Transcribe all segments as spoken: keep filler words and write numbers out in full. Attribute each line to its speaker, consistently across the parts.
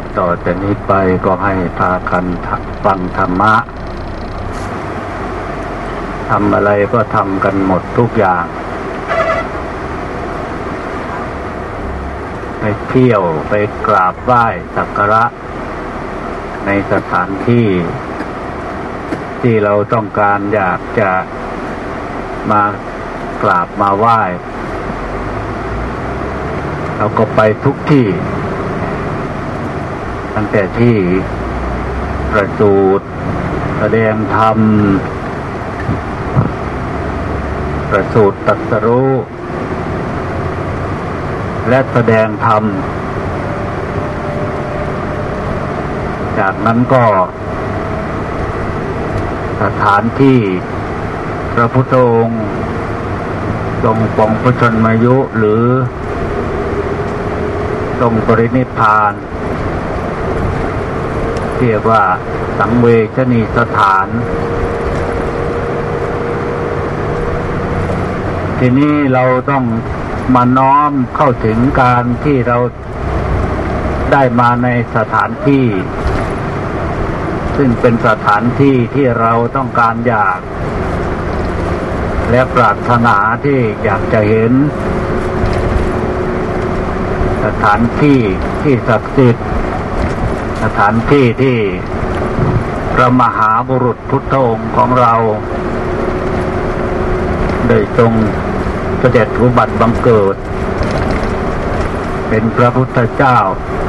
Speaker 1: ต่อจากนี้ไปก็ให้พากันฟังธรรมะทำอะไรก็ทำกันหมดทุกอย่างไปเที่ยวไปกราบไหว้สักการะในสถานที่ที่เราต้องการอยากจะมากราบมาไหว้เราก็ไปทุกที่ตั้งแต่ที่ประสูติแสดงธรรมประสูติตรัสรู้และแสดงธรรมจากนั้นก็สถานที่พระพุทธองค์ทรงปรงพระชนมายุหรือทรงปรินิพพานเรียกว่าสังเวชนีสถานทีนี้เราต้องมาน้อมเข้าถึงการที่เราได้มาในสถานที่ซึ่งเป็นสถานที่ที่เราต้องการอยากและปรารถนาที่อยากจะเห็นสถานที่ที่ศักดิ์สิทธิ์สถานที่ที่พระมหาบุรุษพุทธองค์ของเราได้ทรงเสด็จอุบัติบังเกิดเป็นพระพุทธเจ้า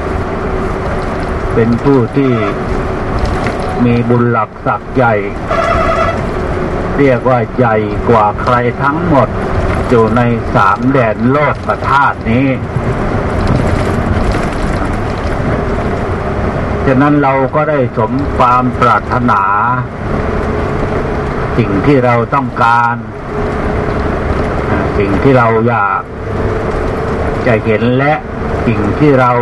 Speaker 1: เป็นผู้ที่มีบุญหลักศักดิ์ใหญ่เรียกว่าใหญ่กว่าใครทั้งหมดอยู่ในสามแดนโลกธาตุนี้ฉะนั้นเราก็ได้สมความปรารถนาสิ่งที่เราต้องการสิ่งที่เราอยากจะเห็นและสิ่งที่เรา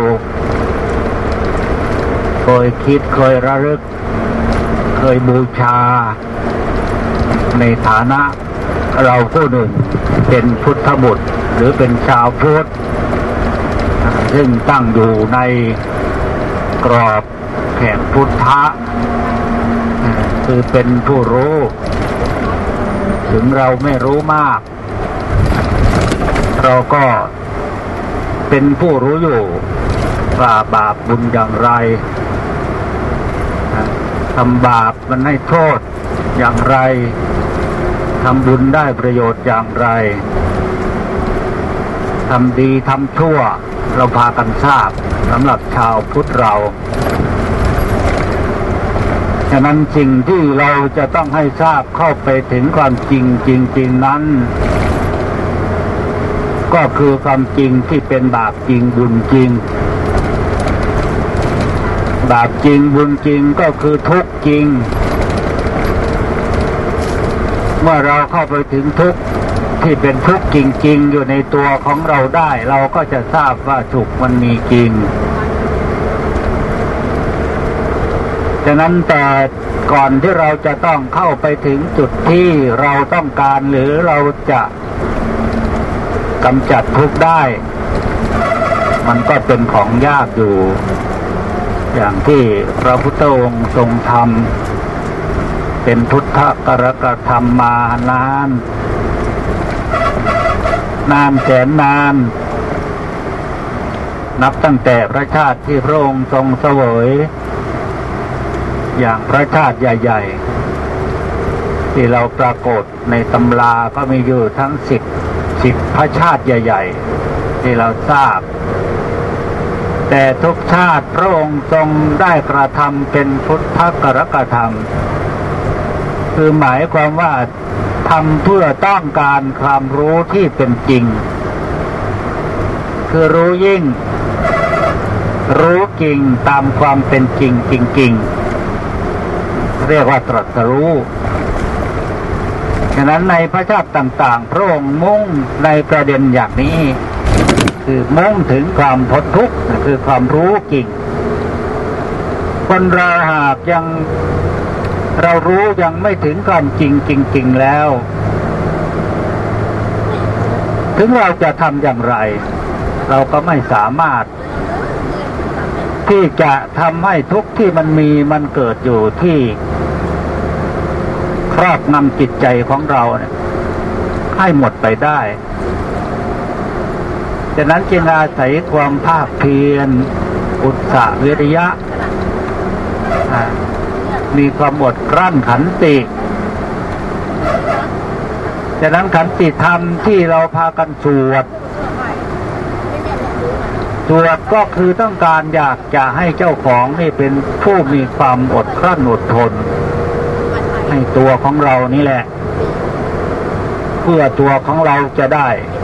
Speaker 1: เคยคิดเคยระลึกเคยบูชาในฐานะเราผู้หนึ่งเป็นพุทธบุตรหรือเป็นชาวพุทธซึ่งตั้งอยู่ในกรอบแห่งพุทธะคือเป็นผู้รู้ถึงเราไม่รู้มากเราก็เป็นผู้รู้อยู่ว่าบาปบุญอย่างไรทำบาปมันให้โทษอย่างไรทำบุญได้ประโยชน์อย่างไรทำดีทำชั่วเราพากันทราบสำหรับชาวพุทธเราฉะนั้นสิ่งที่เราจะต้องให้ทราบเข้าไปถึงความจริงจริงๆนั้นก็คือความจริงที่เป็นบาปจริงบุญจริงบาปจริงบุญจริงก็คือทุกข์จริงเมื่อเราเข้าไปถึงทุกข์ที่เป็นทุกข์จริงๆอยู่ในตัวของเราได้เราก็จะทราบว่าทุกข์มันมีจริงฉะนั้นแต่ก่อนที่เราจะต้องเข้าไปถึงจุดที่เราต้องการหรือเราจะกำจัดทุกข์ได้มันก็เป็นของยากอยู่อย่างที่พระพุทธองค์ทรงทำเป็นพุทธกรกธรรมมานานนานแสนนานนับตั้งแต่พระชาติที่พระองค์ทรงเสวยอย่างพระชาติใหญ่ๆที่เราปรากฏในตำราก็มีอยู่ทั้งสิบสิบพระชาติใหญ่ๆที่เราทราบแต่ทุกชาติพระองค์ทรงได้กระทำเป็นพุทธกรกธรรมคือหมายความว่าทำเพื่อต้องการความรู้ที่เป็นจริงคือรู้ยิ่งรู้จริงตามความเป็นจริงจริงๆเรียกว่าตรัสรู้ฉะนั้นในพระชาติต่างๆพระองค์มุ่งในประเด็นอย่างนี้คือมุ่งถึงความพ้นทุกข์คือความรู้จริงคนเราหากยังเรารู้ยังไม่ถึงความจริงจริงๆแล้วถึงเราจะทำอย่างไรเราก็ไม่สามารถทที่จะทำให้ทุกข์ที่มันมีมันเกิดอยู่ที่ครอบงำจิตใจของเราเนี่ยให้หมดไปได้ฉะนั้นจึงอาศัยความภาคเพียรอุตสาหวิริยะมีความอดกลั้นขันติฉะนั้นขันติธรรมที่เราพากันสวดสวดก็คือต้องการอยากจะให้เจ้าของนี่เป็นผู้มีความอดกลั้นอดทนให้ตัวของเรานี่แหละเพื่อตัวของเราจะได้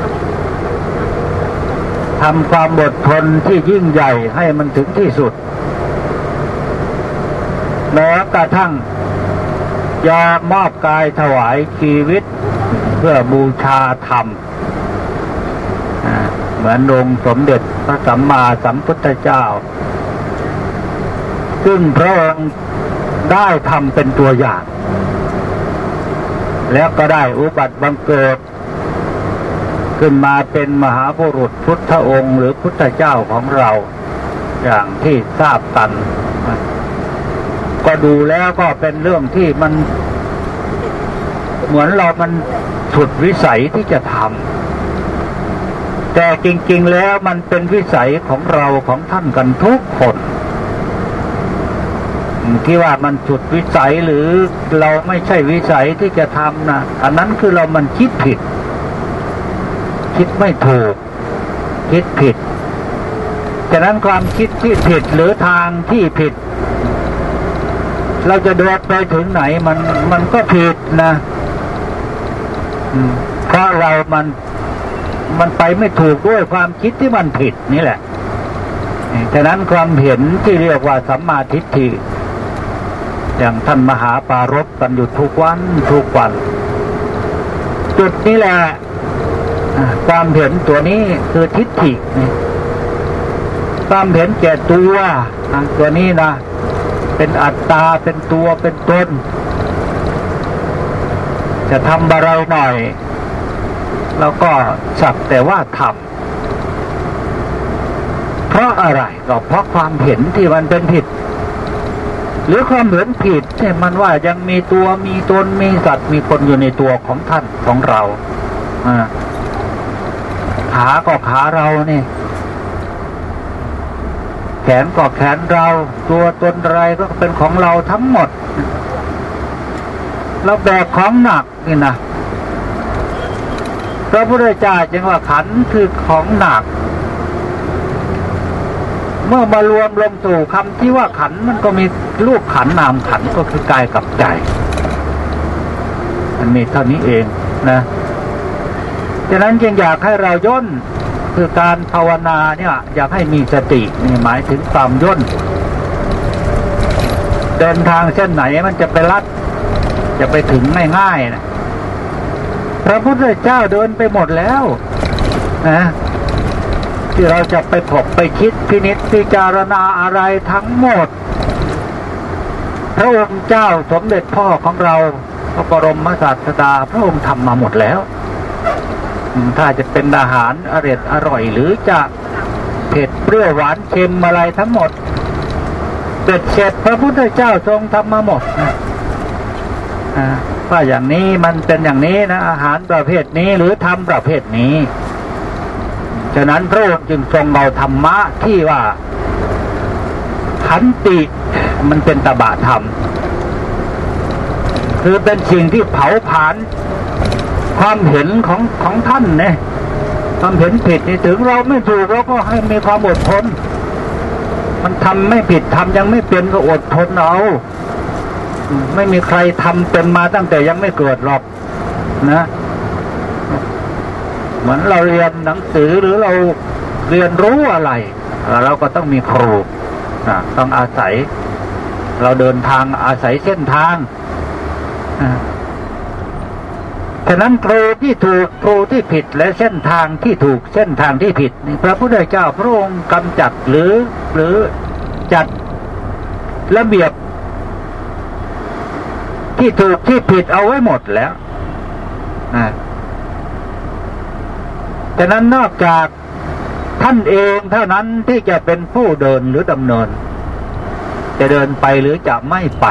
Speaker 1: ทำความอดทนที่ยิ่งใหญ่ให้มันถึงที่สุดแม้กระทั่งยอมมอบกายถวายชีวิตเพื่อบูชาธรรมเหมือนองค์สมเด็จพระสัมมาสัมพุทธเจ้าซึ่งพระองค์ได้ทำเป็นตัวอย่างแล้วก็ได้อุบัติบังเกิดขึ้นมาเป็นมหาบุรุษพุทธองค์หรือพุทธเจ้าของเราอย่างที่ทราบกันก็ดูแล้วก็เป็นเรื่องที่มันเหมือนเรามันสุดวิสัยที่จะทำแต่จริงๆแล้วมันเป็นวิสัยของเราของท่านกันทุกคนที่ว่ามันสุดวิสัยหรือเราไม่ใช่วิสัยที่จะทำนะอันนั้นคือเรามันคิดผิดคิดไม่ถูกคิดผิดฉะนั้นความคิดที่ผิดหรือทางที่ผิดเราจะเดินไปถึงไหนมันมันก็ผิดนะเพราะเรามันมันไปไม่ถูกด้วยความคิดที่มันผิดนี่แหละฉะนั้นความเห็นที่เรียกว่าสัมมาทิฏฐิอย่างท่านมหาปารภกันอยู่ทุกวันทุกวันจุดนี้แหละความเห็นตัวนี้คือทิฏฐิความเห็นแก่ตัวตัวนี้นะเป็นอัตตาเป็นตัวเป็นตนจะทำอะไรหน่อยแล้วก็สักแต่ว่าทำเพราะอะไรก็เพราะความเห็นที่มันเป็นผิดหรือความเห็นผิดที่มันว่ายังมีตัวมีตนมีสัตว์มีคนอยู่ในตัวของท่านของเราขาก็ขาเรานี่แขนก็แขนเราตัวตนอะไรก็เป็นของเราทั้งหมดเราแบกของหนักนี่นะพระพุทธเจ้าจึงว่าขันธ์คือของหนักเมื่อมารวมลงสู่คำที่ว่าขันธ์มันก็มีรูปขันธ์นามขันธ์ก็คือกายกับใจมันมีเท่านี้เองนะฉะนั้นจึงอยากให้เราย่นคือการภาวนาเนี่ยอยากให้มีสตินี่หมายถึงความย่นเดินทางเส้นไหนมันจะไปลัดจะไปถึงง่ายๆนะพระพุทธเจ้าเดินไปหมดแล้วนะที่เราจะไปถกไปคิดพินิจพิจารณาอะไรทั้งหมดพระองค์เจ้าสมเด็จพ่อของเราพระบรมศาสดาพระองค์ทำมาหมดแล้วถ้าจะเป็นอาหารอร่อยอร่อยหรือจะเผ็ดเปรี้ยวหวานเค็มอะไรทั้งหมดเบ็ดเสร็จพระพุทธเจ้าทรงทำมาหมดนะว่าอย่างนี้มันเป็นอย่างนี้นะอาหารประเภทนี้หรือธรรมประเภทนี้ฉะนั้นพระองค์จึงทรงเอาธรรมะที่ว่าขันติมันเป็นตบะธรรมคือเป็นสิ่งที่เผาผลาญความเห็นของของท่านเนี่ยความเห็นผิดนี่ถึงเราไม่ถูกเราก็ให้มีความอดทนมันทำไม่ผิดทำยังไม่เป็นก็อดทนเอาไม่มีใครทำเป็นมาตั้งแต่ยังไม่เกิดหรอกนะเหมือนเราเรียนหนังสือหรือเราเรียนรู้อะไรเราก็ต้องมีครูต้องอาศัยเราเดินทางอาศัยเส้นทางฉะนั้นครูที่ถูกครูที่ผิดและเส้นทางที่ถูกเส้นทางที่ผิดพระพุทธเจ้าพระองค์กำจัดหรือหรือจัดระเบียบที่ถูกที่ผิดเอาไว้หมดแล้วฉะนั้นนอกจากท่านเองเท่านั้นที่จะเป็นผู้เดินหรือดำเนินจะเดินไปหรือจะไม่ไป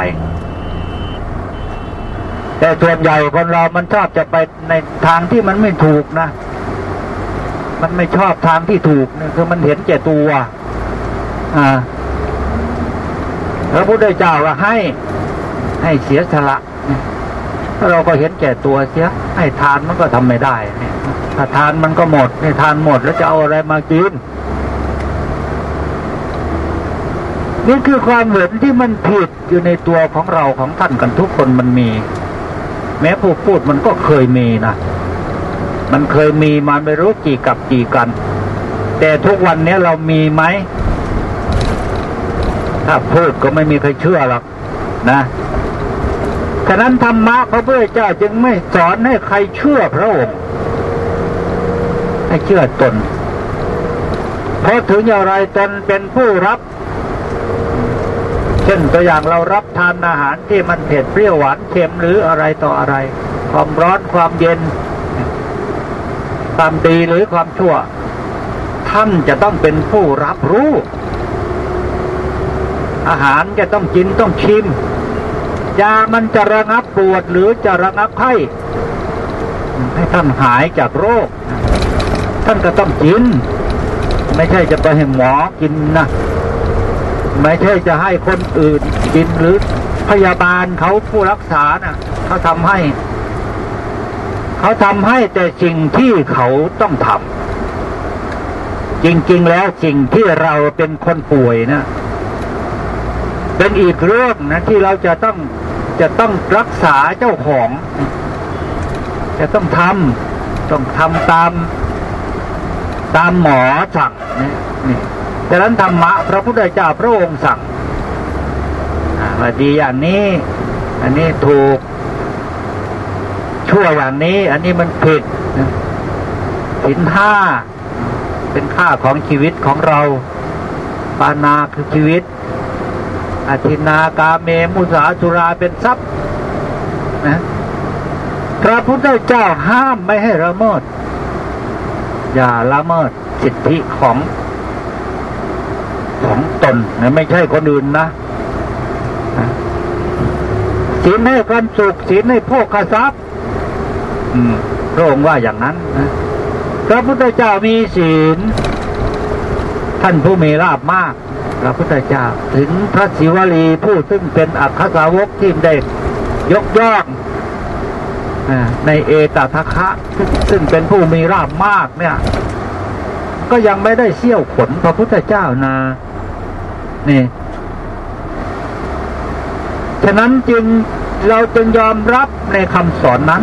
Speaker 1: แต่ส่วนใหญ่คนเรามันชอบจะไปในทางที่มันไม่ถูกนะมันไม่ชอบทางที่ถูกเนี่ยคือมันเห็นแก่ตัวอ่าพระพุทธเจ้าว่าให้ให้เสียสละถ้าเราก็เห็นแก่ตัวเสียให้ทานมันก็ทำไม่ได้ถ้าทานมันก็หมดให้ทานหมดแล้วจะเอาอะไรมากินนี่คือความเห็นที่มันผิดอยู่ในตัวของเราของท่านกันทุกคนมันมีแม้ผู้พูดมันก็เคยมีนะมันเคยมีมาไม่รู้กี่กับกี่กันแต่ทุกวันนี้เรามีไหมถ้าพูดก็ไม่มีใครเชื่อหรอกนะฉะนั้นธรรมะพระพุทธเจ้าจึงไม่สอนให้ใครเชื่อพระองค์ให้เชื่อตนเพราะถึงอย่างไรตนเป็นผู้รับเช่นตัวอย่างเรารับทานอาหารที่มันเผ็ดเปรี้ยวหวานเค็มหรืออะไรต่ออะไรความร้อนความเย็นความดีหรือความชั่วท่านจะต้องเป็นผู้รับรู้อาหารจะต้องกินต้องชิมยามันจะระงับปวดหรือจะระงับไข้ให้ท่านหายจากโรคท่านก็ต้องกินไม่ใช่จะไปให้หมอกินนะไม่ใช่จะให้คนอื่นกินหรือพยาบาลเขาผู้รักษาน่ะเขาทำให้เขาทำให้แต่สิ่งที่เขาต้องทำจริงๆแล้วสิ่งที่เราเป็นคนป่วยนะเป็นอีกเรื่องนะที่เราจะต้องจะต้องรักษาเจ้าของจะต้องทำต้องทำตามตามหมอสั่งนี่นี่ดังนั้นธรรมะพระพุทธเจ้าพระองค์สั่งว่าดีอย่างนี้อันนี้ถูกชั่วอย่างนี้อันนี้มันผิดศีลห้าเป็นค่าของชีวิตของเราปานาคือชีวิตอธินากาเมมุสาสุราเป็นทรัพย์นะพระพุทธเจ้าห้ามไม่ให้ละเมิดอย่าละเมิดสิทธิของของตนนะไม่ใช่คนอื่นนะศีลให้ความสุขศีลให้โภคทรัพย์พระองค์ว่าอย่างนั้นนะพระพุทธเจ้ามีศีลท่านผู้มีลาภมากพระพุทธเจ้าถึงพระศิวลีผู้ซึ่งเป็นอัคคสาวกที่ได้ยกย่องในเอตทัคคะซึ่งเป็นผู้มีลาภมากเนี่ยก็ยังไม่ได้เสี้ยวขนพระพุทธเจ้านะนี่ฉะนั้นจึงเราจึงยอมรับในคำสอนนั้น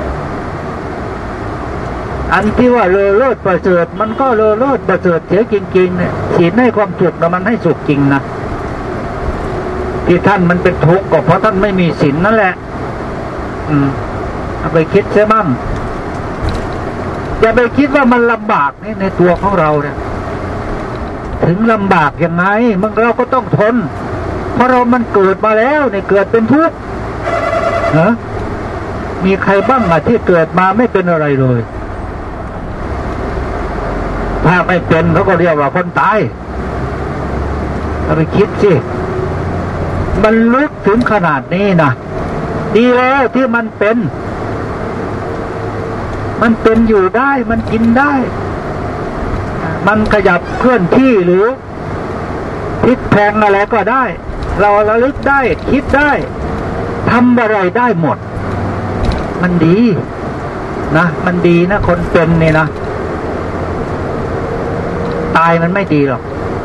Speaker 1: อันที่ว่าเลอเลิศประเสริฐมันก็เลอเลิศประเสริฐเสียจริงๆเนี่ยศีลให้ความสุขนะมันให้สุขจริงนะที่ท่านมันเป็นทุกข์ก็เพราะท่านไม่มีศีลนั่นแหละอืมเอาไปคิดเสียบ้างอย่าไปคิดว่ามันลำบากนี่ในตัวของเราเนี่ยถึงลำบากยังไงมันเราก็ต้องทนเพราะเรามันเกิดมาแล้วเนี่ยเกิดเป็นทุกข์ฮะมีใครบ้างอะที่เกิดมาไม่เป็นอะไรเลยถ้าไม่เป็นเขาก็เรียกว่าคนตายเอาไปคิดสิมันลึกถึงขนาดนี้นะดีแล้วที่มันเป็นมันเป็นอยู่ได้มันกินได้มันขยับเคลื่อนที่หรือพลิกแพลงอะไรก็ได้เราระลึกได้คิดได้ทำอะไรได้หมดมันดีนะมันดีนะคนเป็นนี่นะตายมันไม่ดีหรอก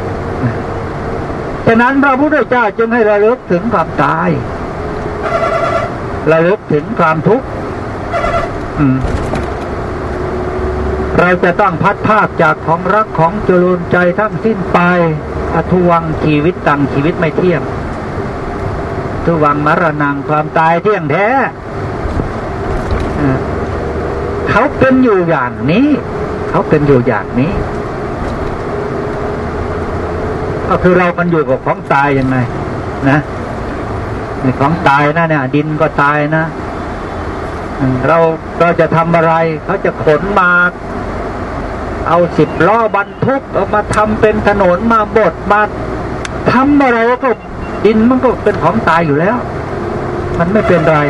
Speaker 1: ฉะนั้นพระพุทธเจ้าจึงให้ระลึกถึงความตายระลึกถึงความทุกข์เราจะต้องพัดภาคจากของรักของจรุนใจทั้งสิ้นไปอทุวังชีวิตตังชีวิตไม่เที่ยงทุวังมรณังความตายเที่ยงแท้เขาเป็นอยู่อย่างนี้เขาเป็นอยู่อย่างนี้ก็คือเรามันอยู่กับของตายยังไงนะนี่ของตายนะเนี่ยดินก็ตายนะเราเราจะทำอะไรเขาจะขนมาเอาสิบล้อบรรทุกเอามาทำเป็นถนนมาบดมาทำอะไรก็ดินมันก็เป็นของตายอยู่แล้วมันไม่เป็นไร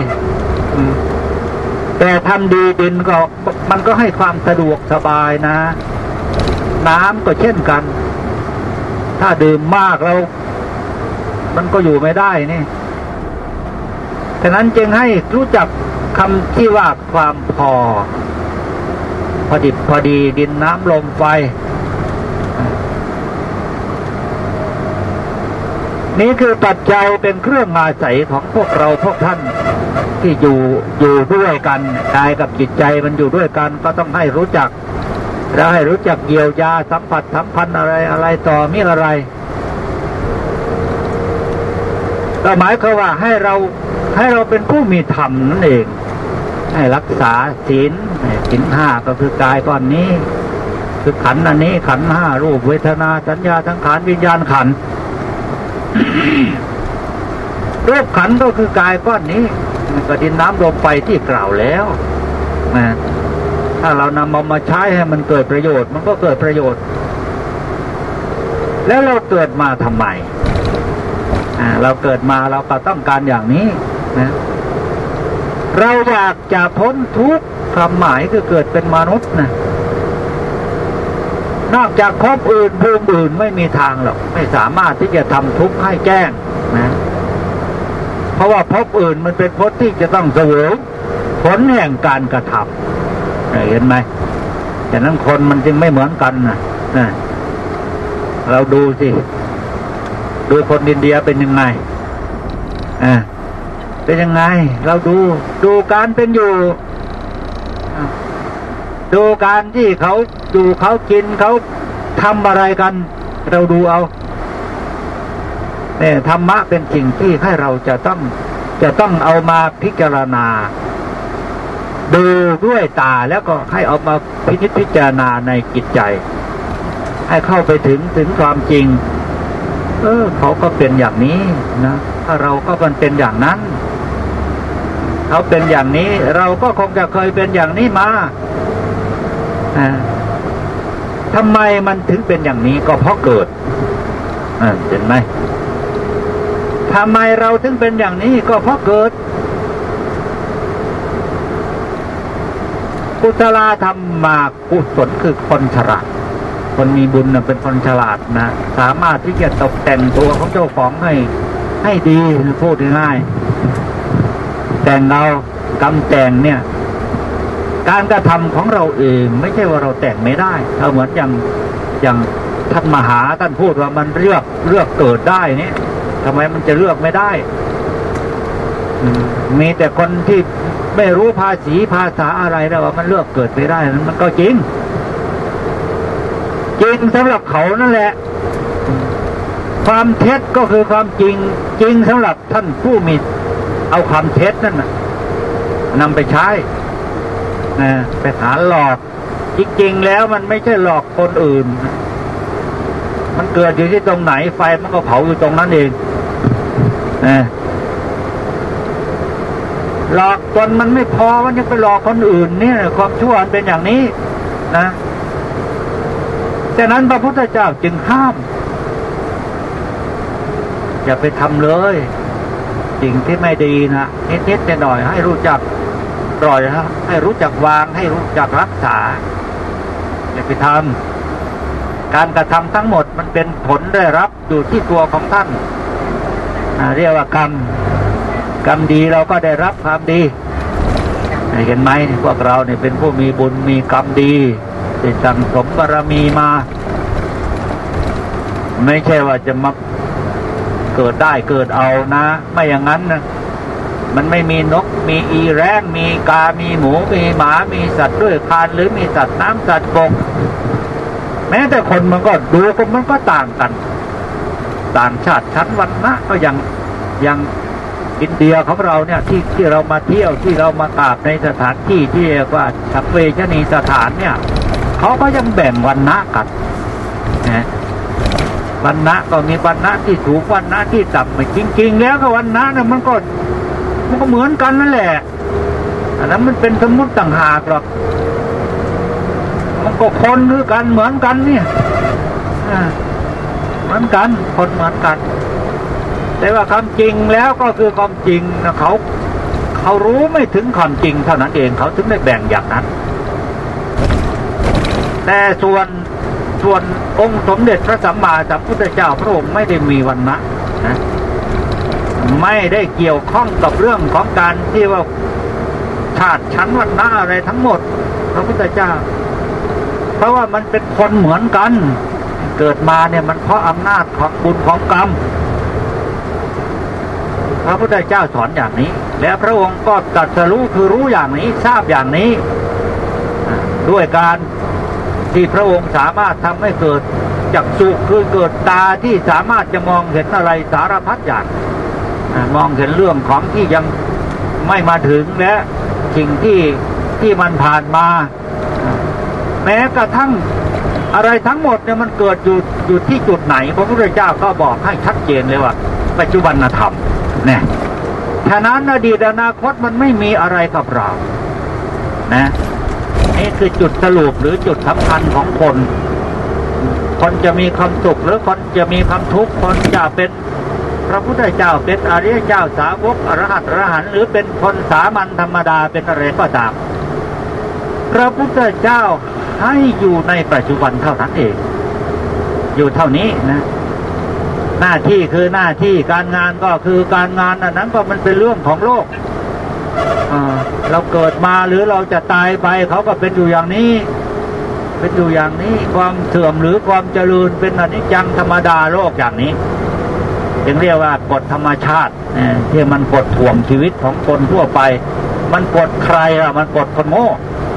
Speaker 1: แต่ทำดีดินก็มันก็ให้ความสะดวกสบายนะน้ำก็เช่นกันถ้าดื่มมากแล้วมันก็อยู่ไม่ได้นี่ฉะนั้นจึงให้รู้จักคำที่ว่าความพอพอดิบพอดีดินน้ำลมไฟนี่คือปัจจัยเป็นเครื่องอาศัยของพวกเราพวกท่านที่อยู่อยู่ด้วยกันกายกับจิตใจมันอยู่ด้วยกันก็ต้องให้รู้จักแล้วให้รู้จักเยียวยาสัมผัสสัมพันธ์อะไรอะไรต่อมีอะไรก็หมายความว่าให้เราให้เราเป็นผู้มีธรรมนั่นเองให้รักษาศีลศีลห้าก็คือกายก้อนนี้คือขันธ์อันนี้ขันธ์ห้ารูปเวทนาสัญญาสังขารวิญญาณขันธ์ รูปขันธ์ก็คือกายก้อนนี้ก็ดินน้ำลมไฟที่กล่าวแล้วนะถ้าเรานำเอามาใช้ให้มันเกิดประโยชน์มันก็เกิดประโยชน์แล้วเราเกิดมาทำไมอ่าเราเกิดมาเราก็ต้องการอย่างนี้นะเราอยากจะพ้นทุกข์ความหมายคือเกิดเป็นมนุษย์นะนอกจากภพอื่นภูมิอื่นไม่มีทางหรอกไม่สามารถที่จะทำทุกข์ให้แจ้งนะเพราะว่าภพอื่นมันเป็นภพที่จะต้องเสวยผลแห่งการกระทำเห็นไหมฉะนั้นคนมันจึงไม่เหมือนกันนะนะเราดูสิดูคนอินเดียเป็นยังไงอ่าเป็นยังไงเราดูดูการเป็นอยู่ดูการที่เขาดูเขากินเขาทำอะไรกันเราดูเอาเนี่ยธรรมะเป็นสิ่งที่ให้เราจะต้องจะต้องเอามาพิจารณาดูด้วยตาแล้วก็ให้เอามาพิจิตพิจารณาในจิตใจให้เข้าไปถึงถึงความจริงเออเขาก็เป็นอย่างนี้นะถ้าเราก็มันเป็นอย่างนั้นเขาเป็นอย่างนี้เราก็คงจะเคยเป็นอย่างนี้มาอ่าทำไมมันถึงเป็นอย่างนี้ก็เพราะเกิดอ่าเห็นไหมทำไมเราถึงเป็นอย่างนี้ก็เพราะเกิดกุศลธรรมมากุศลคือคนฉลาดคนมีบุญนะเป็นคนฉลาดนะสามารถที่จะตกแต่งตัวของเจ้าของให้ให้ดีพูดง่ายๆแต่งเรากำแต่งเนี่ยการกระทำของเราเองไม่ใช่ว่าเราแต่งไม่ได้ถ้าเหมือนอย่างอย่างท่านมหาท่านพูดว่ามันเลือกเลือกเกิดได้เนี่ยทำไมมันจะเลือกไม่ได้มีแต่คนที่ไม่รู้ภาษีภาษาอะไรแล้วว่ามันเลือกเกิดไม่ได้นั้นมันก็จริงจริงสำหรับเขานั่นแหละความเท็จก็คือความจริงจริงสำหรับท่านผู้มีเอาความเท็จนั่นนำไปใช้นะไปหาหลอกจริงๆแล้วมันไม่ใช่หลอกคนอื่นมันเกิดอยู่ที่ตรงไหนไฟมันก็เผาอยู่ตรงนั้นเองนะหลอกตนมันไม่พอมันยังไปหลอกคนอื่นเนี่ยความชั่วมันเป็นอย่างนี้นะฉะนั้นพระพุทธเจ้าจึงห้ามอย่าไปทำเลยสิ่งที่ไม่ดีนะนิดๆหน่อยๆให้รู้จักปล่อยฮะให้รู้จักวางให้รู้จักรักษาอย่าไปทำการกระทำทั้งหมดมันเป็นผลได้รับอยู่ที่ตัวของท่านเรียกว่ากรรมกรรมดีเราก็ได้รับความดีเห็นไหมพวกเราเนี่ยเป็นผู้มีบุญมีกรรมดีได้สั่งสมบารมีมาไม่ใช่ว่าจะมาเกิดได้เกิดเอานะไม่อย่างนั้นนะมันไม่มีนกมีอีแร้งมีกามีหมูมีหมามีสัตว์ด้วยคานหรือมีสัตว์น้ำสัตว์บกแม้แต่คนมันก็ดูก็มันก็ต่างกันต่างชาติชั้นวรรณะก็อย่างอย่างอินเดียของเราเนี่ยที่ที่เรามาเที่ยวที่เรามากราบในสถานที่ที่เรียกว่าสัพเวชนีสถานเนี่ยเขาก็ยังแบ่งวรรณะกันนะวรรณะก็มีวรรณะที่สูงวรรณะที่ต่ำไม่จริงๆแล้วก็วรรณะเนี่ยมันก็มันก็เหมือนกันนั่นแหละอันนั้นมันเป็นสมมติต่างหากหรอกมันก็คนคือกันเหมือนกันเนี่ยเหมือนกันคนเหมือนกันแต่ว่าความจริงแล้วก็คือความจริงนะเขาเขารู้ไม่ถึงความจริงเท่านั้นเองเขาถึงได้แบ่งอย่างนั้นแต่ส่วนส่วนองค์สมเด็จพระสัมมาสัมพุทธเจ้าพระองค์ไม่ได้มีวรรณะนะไม่ได้เกี่ยวข้องกับเรื่องของการที่ว่าชาติชั้นวรรณะอะไรทั้งหมดพระพุทธเจ้าเพราะว่ามันเป็นคนเหมือนกันเกิดมาเนี่ยมันเพราะอำนาจของบุญของกรรมพระพุทธเจ้าสอนอย่างนี้แล้วพระองค์ก็ตรัสรู้คือรู้อย่างนี้ทราบอย่างนี้ด้วยการที่พระองค์สามารถทำให้เกิดจักษุคือเกิดตาที่สามารถจะมองเห็นอะไรสารพัดอย่างมองเห็นเรื่องของที่ยังไม่มาถึงและสิ่งที่ที่มันผ่านมาแม้กระทั่งอะไรทั้งหมดเนี่ยมันเกิดอยู่อยู่ที่จุดไหนพระพุทธเจ้าก็บอกให้ชัดเจนเลยว่าปัจจุบันธรรมเนี่ยฉะนั้นอดีตอนาคตมันไม่มีอะไรกับเรานะนี่คือจุดสรุปหรือจุดสำคัญของคนคนจะมีความสุขหรือคนจะมีความทุกข์คนจะเป็นพระพุทธเจ้าเป็นอริยเจ้าสาวกอรหัตอรหันต์หรือเป็นคนสามัญธรรมดาเป็นอะไรก็ตามพระพุทธเจ้าให้อยู่ในปัจจุบันเท่านั้นเองอยู่เท่านี้นะหน้าที่คือหน้าที่การงานก็คือการงานอันนั้นก็มันเป็นเรื่องของโลกเราเกิดมาหรือเราจะตายไปเขาก็เป็นอยู่อย่างนี้เป็นอยู่อย่างนี้ความเสื่อมหรือความเจริญเป็นอนิจจังธรรมดาโลกอย่างนี้จึงเรียกว่ากฎธรรมชาติที่มันกดถ่วงชีวิตของคนทั่วไปมันกดใครอ่ะมันกดคนโง่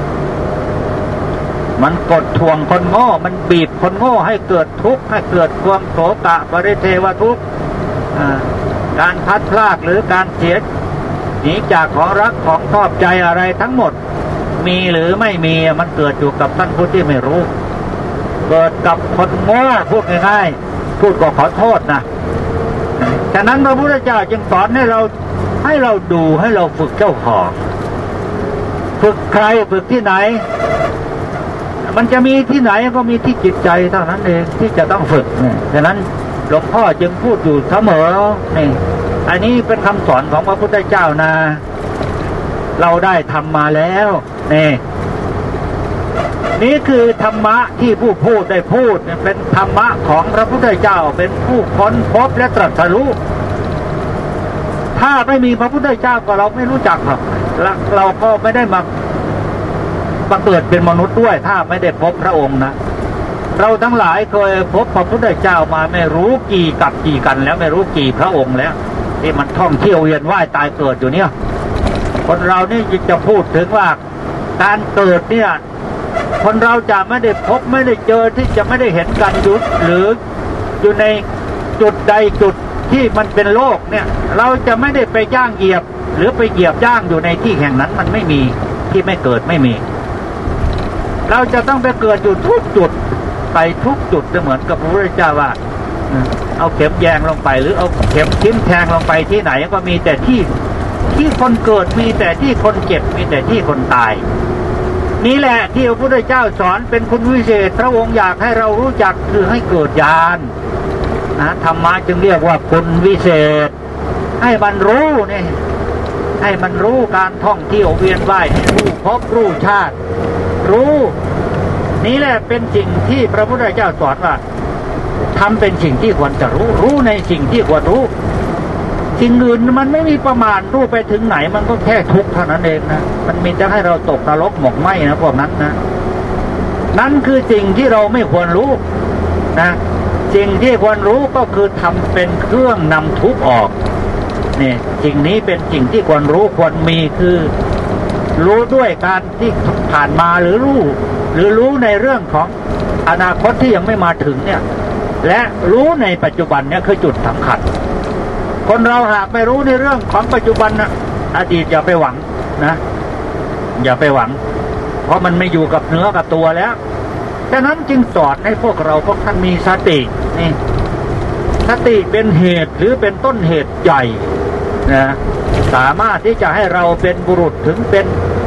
Speaker 1: มันกดถ่วงคนโง่มันบีบคนโง่ให้เกิดทุกข์ให้เกิดความโศกะปริเทวทุกข์การพลัดพรากหรือการเสียหนีจากของรักของชอบใจอะไรทั้งหมดมีหรือไม่มีมันเกิดอยู่กับท่านผู้ที่ไม่รู้เกิดกับคนโง่พูดง่ายๆพูดก็ขอโทษนะฉะนั้นพระพุทธเจ้าจึงสอนให้เราให้เราดูให้เราฝึกเจ้าของฝึกใครฝึกที่ไหนมันจะมีที่ไหนก็มีที่จิตใจเท่านั้นเองที่จะต้องฝึกเนี่ยฉะนั้นหลวงพ่อจึงพูดอยู่เสมอนี่อันนี้เป็นคำสอนของพระพุทธเจ้านะเราได้ทำมาแล้วนี่นี่คือธรรมะที่ผู้พูดได้พูดเป็นธรรมะของพระพุทธเจ้าเป็นผู้ค้นพบและตรัสรู้ถ้าไม่มีพระพุทธเจ้าก็เราไม่รู้จักหรอกเราก็ไม่ได้มามาเกิดเป็นมนุษย์ด้วยถ้าไม่ได้พบพระองค์นะเราทั้งหลายเคยพบพระพุทธเจ้ามาไม่รู้กี่กับกี่กันแล้วไม่รู้กี่พระองค์แล้วที่มันท่องเที่ยวเวียนว่ายตายเกิดอยู่เนี่ยคนเรานี่จะพูดถึงว่าการเกิดเนี่ยคนเราจะไม่ได้พบไม่ได้เจอที่จะไม่ได้เห็นกันยุดหรืออยู่ในจุดใดจุดที่มันเป็นโลกเนี่ยเราจะไม่ได้ไปย่างเหยียบหรือไปเหยียบย่างอยู่ในที่แห่งนั้นมันไม่มีที่ไม่เกิดไม่มีเราจะต้องไปเกิดอยู่ทุกจุดไปทุกจุดเหมือนกับพระพุทธเจ้าว่าเอาเข็มแยงลงไปหรือเอาเข็มทิ้มแทงลงไปที่ไหนก็มีแต่ที่ที่คนเกิดมีแต่ที่คนเจ็บมีแต่ที่คนตายนี่แหละที่พระพุทธเจ้าสอนเป็นคุณวิเศษพระองค์อยากให้เรารู้จักคือให้เกิดญาณนะธรรมะจึงเรียกว่าคุณวิเศษให้มันรู้นี่ให้มันรู้การท่องเที่ยวเวียนว่ายให้รู้พบรู้ชาติรู้นี่แหละเป็นสิ่งที่พระพุทธเจ้าสอนว่าทำเป็นสิ่งที่ควรจะรู้รู้ในสิ่งที่ควรรู้สิ่งอื่นมันไม่มีประมาณรู้ไปถึงไหนมันก็แค่ทุกข์เท่านั้นเองนะมันมีจะให้เราตกนรกหมกไหมนะพวกนั้นนะนั่นคือสิ่งที่เราไม่ควรรู้นะสิ่งที่ควรรู้ก็คือทำเป็นเครื่องนำทุกข์ออกนี่สิ่งนี้เป็นสิ่งที่ควรรู้ควรมีคือรู้ด้วยการที่ผ่านมาหรือรู้หรือรู้ในเรื่องของอนาคตที่ยังไม่มาถึงเนี่ยและรู้ในปัจจุบันเนี่ยคือจุดสำคัญคนเราหากไม่รู้ในเรื่องของปัจจุบันนะอดีตอย่าไปหวังนะอย่าไปหวังเพราะมันไม่อยู่กับเนื้อกับตัวแล้วฉะนั้นจึงสอนให้พวกเราพวกท่านมีสตินี่สติเป็นเหตุหรือเป็นต้นเหตุใหญ่นะสามารถที่จะให้เราเป็นบุรุษถึงเป็น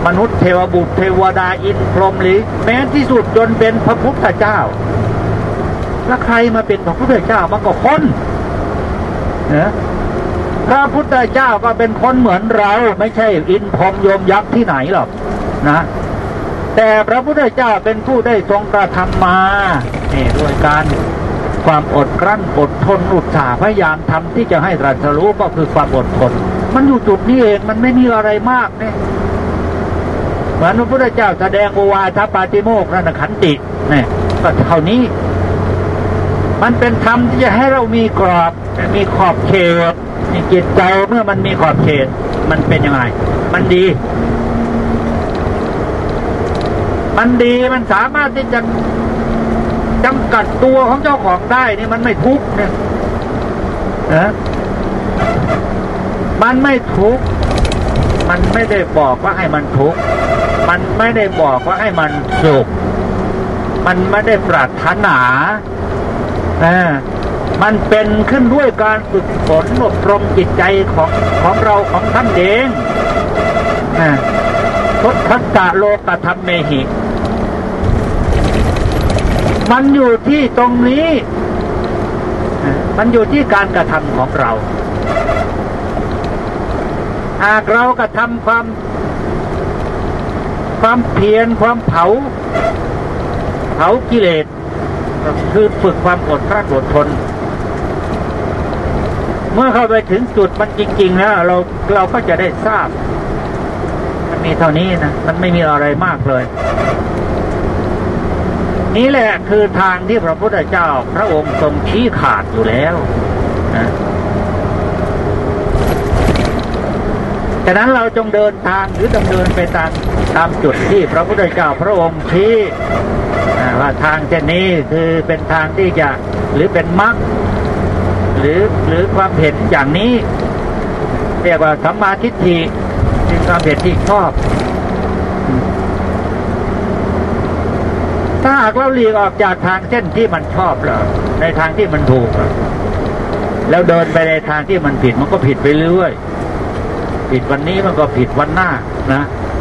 Speaker 1: มนุษย์เทวบุตรเทวดาอินทร์พรหมหรือแม้ที่สุดจนเป็นพระพุทธเจ้าแล้วใครมาเป็นพระพุทธเจ้ามันก็คนนะพระพุทธเจ้าก็เป็นคนเหมือนเราไม่ใช่อินทร์พรหมโยมยักษ์ที่ไหนหรอกนะแต่พระพุทธเจ้าเป็นผู้ได้ทรงกระทำมานี่ด้วยการความอดกลั้นอดทนอุตสาห์พยายามทำที่จะให้ตรัสรู้ก็คือความอดทนมันอยู่จุดนี้เองมันไม่มีอะไรมากเนี่ยเหมือนพระพุทธเจ้าแสดงโอวาทปาติโมกข์นั่นขันติเนี่ยก็เท่านี้มันเป็นธรรมที่จะให้เรามีกรอบมีขอบเขตมีจิตใจเมื่อมันมีขอบเขตมันเป็นยังไงมันดีมันดีมันสามารถที่จะจำกัดตัวของเจ้าของได้นี่มันไม่ทุกข์เนี่ยนะมันไม่ทุกข์มันไม่ได้บอกว่าให้มันทุกข์มันไม่ได้บอกว่าให้มันสุขมันไม่ได้ปรารถนาอ่ามันเป็นขึ้นด้วยการฝึกฝนอบรมจิตใจของของเราของท่านเองอ่าพุทธัสสะโลกธรรมเมหิมันอยู่ที่ตรงนี้มันอยู่ที่การกระทำของเราหากเรากระทำความความเพียรความเผาเผากิเลสคือฝึกความอดกลั้นอดทนเมื่อเข้าไปถึงจุดมันจริงๆแล้วเราเราก็จะได้ทราบมันมีเท่านี้นะมันไม่มีอะไรมากเลยนี่แหละคือทางที่พระพุทธเจ้าพระองค์ทรงชี้ขาดอยู่แล้วนะฉะนั้นเราจงเดินทางหรือดำเนินไปตามตามจุดที่พระพุทธเจ้าพระองค์ชี้ว่าทางเช่นนี้คือเป็นทางที่จะหรือเป็นมรรคหรือหรือความเห็นอย่างนี้เรียกว่าสัมมาทิฏฐิเป็นความเห็นที่ชอบถ้าหากเราหลีกออกจากทางเส้นที่มันชอบแล้วในทางที่มันถูกแล้วเดินไปในทางที่มันผิดมันก็ผิดไปเรื่อยผิดวันนี้มันก็ผิดวันหน้านะ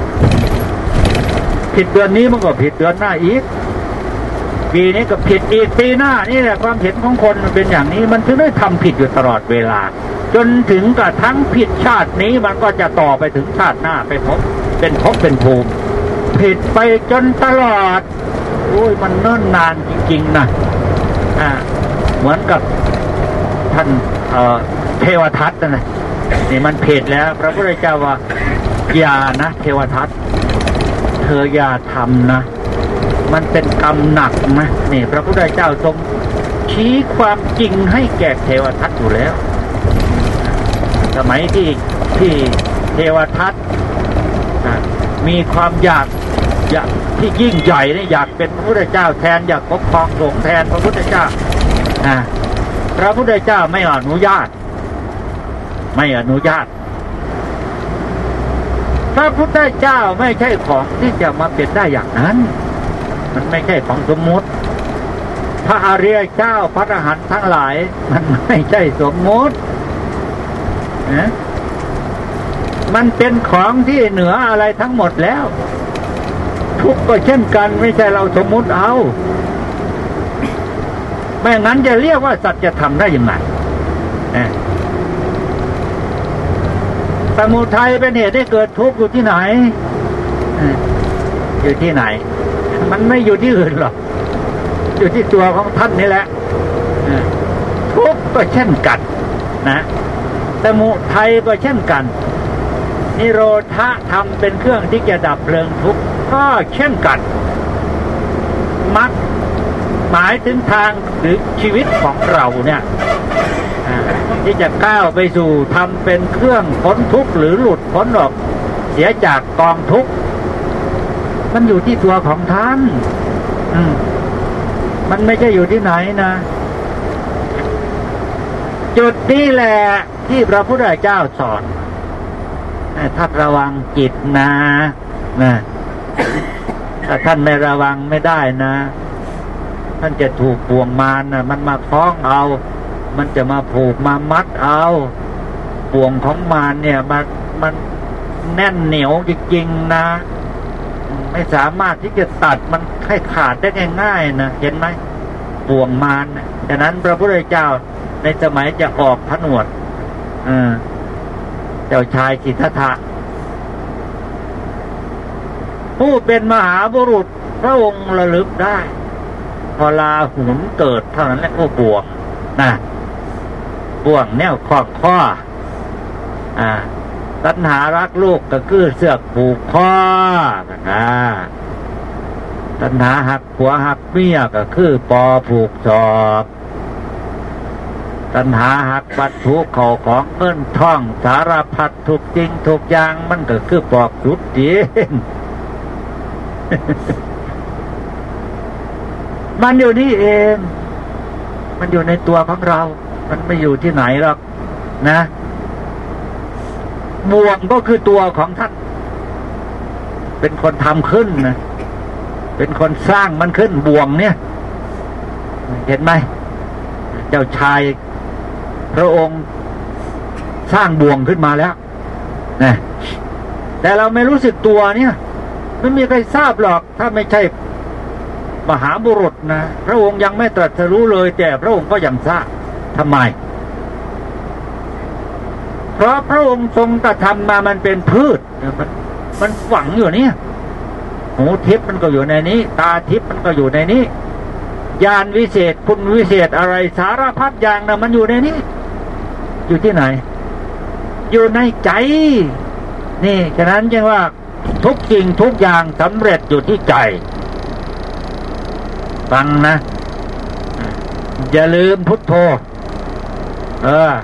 Speaker 1: ผิดเดือนนี้มันก็ผิดเดือนหน้าอีกปีนี้ก็ผิดอีกปีหน้านี่แหละความเห็นของคนมันเป็นอย่างนี้มันถึงได้ทำผิดอยู่ตลอดเวลาจนถึงกระทั่งผิดชาตินี้มันก็จะต่อไปถึงชาติหน้าไปพบเป็นภพเป็นภูมิผิดไปจนตลอดโอ้ยมันเนิ่นนานจริงๆนะอ่าเหมือนกับท่านเอ่อเทวทัตนะนี่มันผิดแล้วพระพุทธเจ้าว่าอย่านะเทวทัตเธออย่าทำนะมันเป็นกรรมหนักนะนี่พระพุทธเจ้าทรงชี้ความจริงให้แก่เทวทัตอยู่แล้วสมัยที่ที่เทวทัตมีความอยากอยากที่ยิ่งใหญ่เนี่ยอยากเป็นพระพุทธเจ้าแทนอยากปกครองสงฆ์แทนพระพุทธเจ้าอ่าพระพุทธเจ้าไม่อนุญาตไม่อนุญาตพระพุทธเจ้าไม่ใช่ของที่จะมาเป็นได้อย่างนั้นมันไม่ใช่ของสมมุติพระอริยเจ้าพระอรหันต์ทั้งหลายมันไม่ใช่สมมุตินะมันเป็นของที่เหนืออะไรทั้งหมดแล้วทุกข์ก็เช่นกันไม่ใช่เราสมมุติเอาไม่งั้นจะเรียกว่าสัจธรรมได้ยังไงสมุทัยเป็นเหตุให้เกิดทุกข์อยู่ที่ไหนอยู่ที่ไหนมันไม่อยู่ที่อื่นหรอกอยู่ที่ตัวของท่านนี่แหละทุกข์ก็เช่นกันนะสมุทัยก็เช่นกันนิโรธะธรรมเป็นเครื่องที่จะดับเพลิงทุกข์ก็เช่นกันมรรคหมายถึงทางหรือชีวิตของเราเนี่ยที่จะก้าวไปสู่ทำเป็นเครื่องพ้นทุกข์หรือหลุดพ้นออกเสียจากกองทุกข์มันอยู่ที่ตัวของท่านอืมมันไม่ใช่อยู่ที่ไหนนะจุดนี้แหละที่พระพุทธเจ้าสอนท่านระวังจิตนะนะถ้าท่านไม่ระวังไม่ได้นะท่านจะถูกบ่วงมารนะมันมาคล้องเอามันจะมาผูกมามัดเอาบ่วงของมารเนี่ยมันมันแน่นเหนียวจริงๆนะไม่สามารถที่จะตัดมันให้ขาดได้ง่ายๆนะเห็นไหมบ่วงมารนะฉะนั้นพระพุทธเจ้าในสมัยจะออกผนวดเจ้าชายสิทธัตถะผู้เป็นมหาบุรุษพระองค์ระลึกได้พอลาหุนเกิดเท่านั้นแหละโอ้บ่วงนะบ่วงแนวคล้องคออ่าตัณหารักลูกก็คือเสือกผูกคอนะตัณหาหักผัวหักเมียก็คือปอผูกศอกตัณหาหักวัตถุเข้าของเงินทองสารพัดทุกจริงทุกอย่างมันก็คือปอกจุดจริง มันอยู่นี่เองมันอยู่ในตัวของเรามันไม่อยู่ที่ไหนหรอกนะบ่วงก็คือตัวของท่านเป็นคนทำขึ้นนะเป็นคนสร้างมันขึ้นบ่วงเนี่ยเห็นไหมเจ้าชายพระองค์สร้างบ่วงขึ้นมาแล้วนะแต่เราไม่รู้สึกตัวเนี่ยไม่มีใครทราบหรอกถ้าไม่ใช่มหาบุรุษนะพระองค์ยังไม่ตรัสรู้เลยแต่พระองค์ก็ยังทราบทำไมเพราะพระองค์ทรงกระทำมามันเป็นพืชมันมันฝังอยู่เนี่ยหูทิพย์มันก็อยู่ในนี้ตาทิพย์มันก็อยู่ในนี้ญาณวิเศษคุณวิเศษอะไรสารพัดอย่างนะมันอยู่ในนี้อยู่ที่ไหนอยู่ในใจนี่ฉะนั้นจึงว่าทุกสิ่งทุกอย่างสำเร็จอยู่ที่ใจฟังนะอย่าลืมพุทโธเออ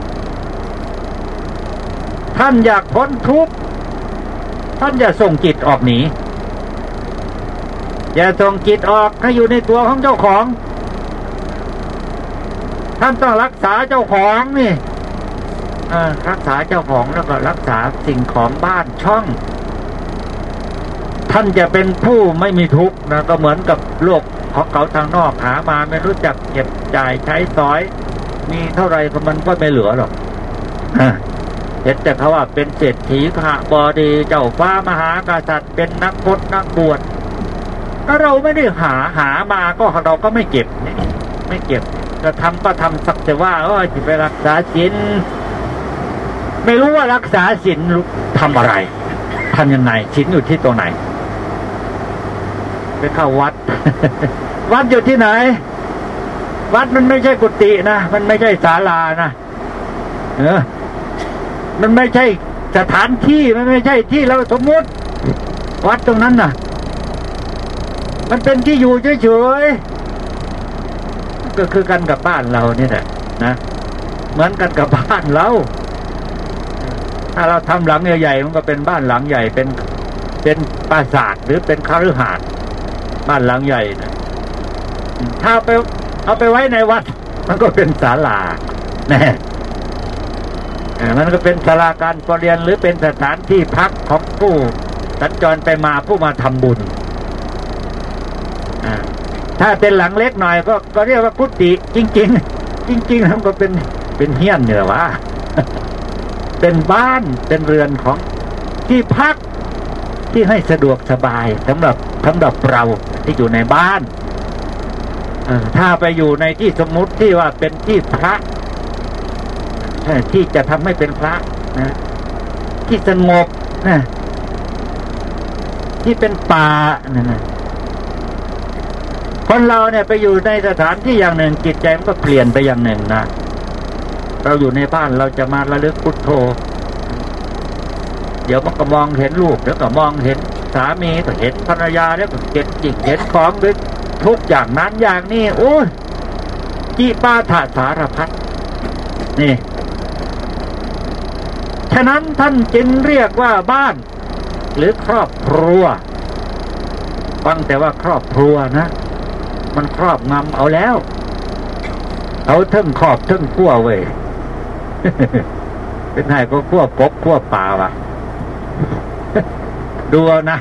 Speaker 1: ท่านอยากพ้นทุกข์ท่านอย่าส่งจิตออกหนีอย่าส่งจิตออกให้อยู่ในตัวของเจ้าของท่านต้องรักษาเจ้าของนี่รักษาเจ้าของแล้วก็รักษาสิ่งของบ้านช่องท่านจะเป็นผู้ไม่มีทุกข์นะก็เหมือนกับโลกของเขาทางนอกหามาไม่รู้จักเก็บจ่ายใช้สอยมีเท่าไรก็มันก็ไม่เหลือหรอกเห็นแต่เขาว่าเป็นเศรษฐีขบดีเจ้าฟ้ามหากษัตริย์เป็นนักพจนักบวชถ้าเราไม่ได้หาหามาก็เราก็ไม่เก็บไม่เก็บจะทำก็ทำสักแต่ว่าเออจะไปรักษาศีลไม่รู้ว่ารักษาศีลทำอะไรทำยังไงศีลอยู่ที่ตรงไหนไปเข้าวัด วัดอยู่ที่ไหนวัดมันไม่ใช่กุฏินะมันไม่ใช่ศาลานะเออมันไม่ใช่สถานที่มันไม่ใช่ที่เราสมมติวัดตรงนั้นน่ะมันเป็นที่อยู่เฉยๆก็คือกันกับบ้านเรานี่แหละนะเหมือนกันกับบ้านเราถ้าเราทำหลังใหญ่ๆมันก็เป็นบ้านหลังใหญ่เป็นเป็นปราสาทหรือเป็นคฤหาสน์บ้านหลังใหญ่นะถ้าไปเอาไปไว้ในวัดมันก็เป็นศาลาแน่มันก็เป็นศาลาการประเรียนหรือเป็นสถานที่พักของผู้สัญจรไปมาผู้มาทำบุญถ้าเป็นหลังเล็กหน่อยก็ก็เรียกว่ากุฏิจริงๆจริงๆมันก็เป็นเป็นเฮี้ยนเนี่ยวะเป็นบ้านเป็นเรือนของที่พักที่ให้สะดวกสบายสำหรับสำหรับเราที่อยู่ในบ้านถ้าไปอยู่ในที่สมมุติที่ว่าเป็นที่พระที่จะทำให้เป็นพระนะที่สงบนะที่เป็นป่านะนะคนเราเนี่ยไปอยู่ในสถานที่อย่างหนึ่งจิตใจมันก็เปลี่ยนไปอย่างหนึ่งนะเราอยู่ในบ้านเราจะมาระลึกพุทโธเดี๋ยวมันก็มองเห็นลูกเดี๋ยวก็มองเห็นสามีก็เห็นภรรยาแล้วก็เห็นจิตเห็นของด้วยทุกอย่างนั้นอย่างนี้โอ้ยจิปาถะสารพัดนี่ฉะนั้นท่านจึงเรียกว่าบ้านหรือครอบครัวฟังแต่ว่าครอบครัวนะมันครอบงำเอาแล้วเอาทั้งครอบทั้งขั้วเว้ย เป็นไงก็ขั้วกบขั้วป่าว่ะ ดูนะ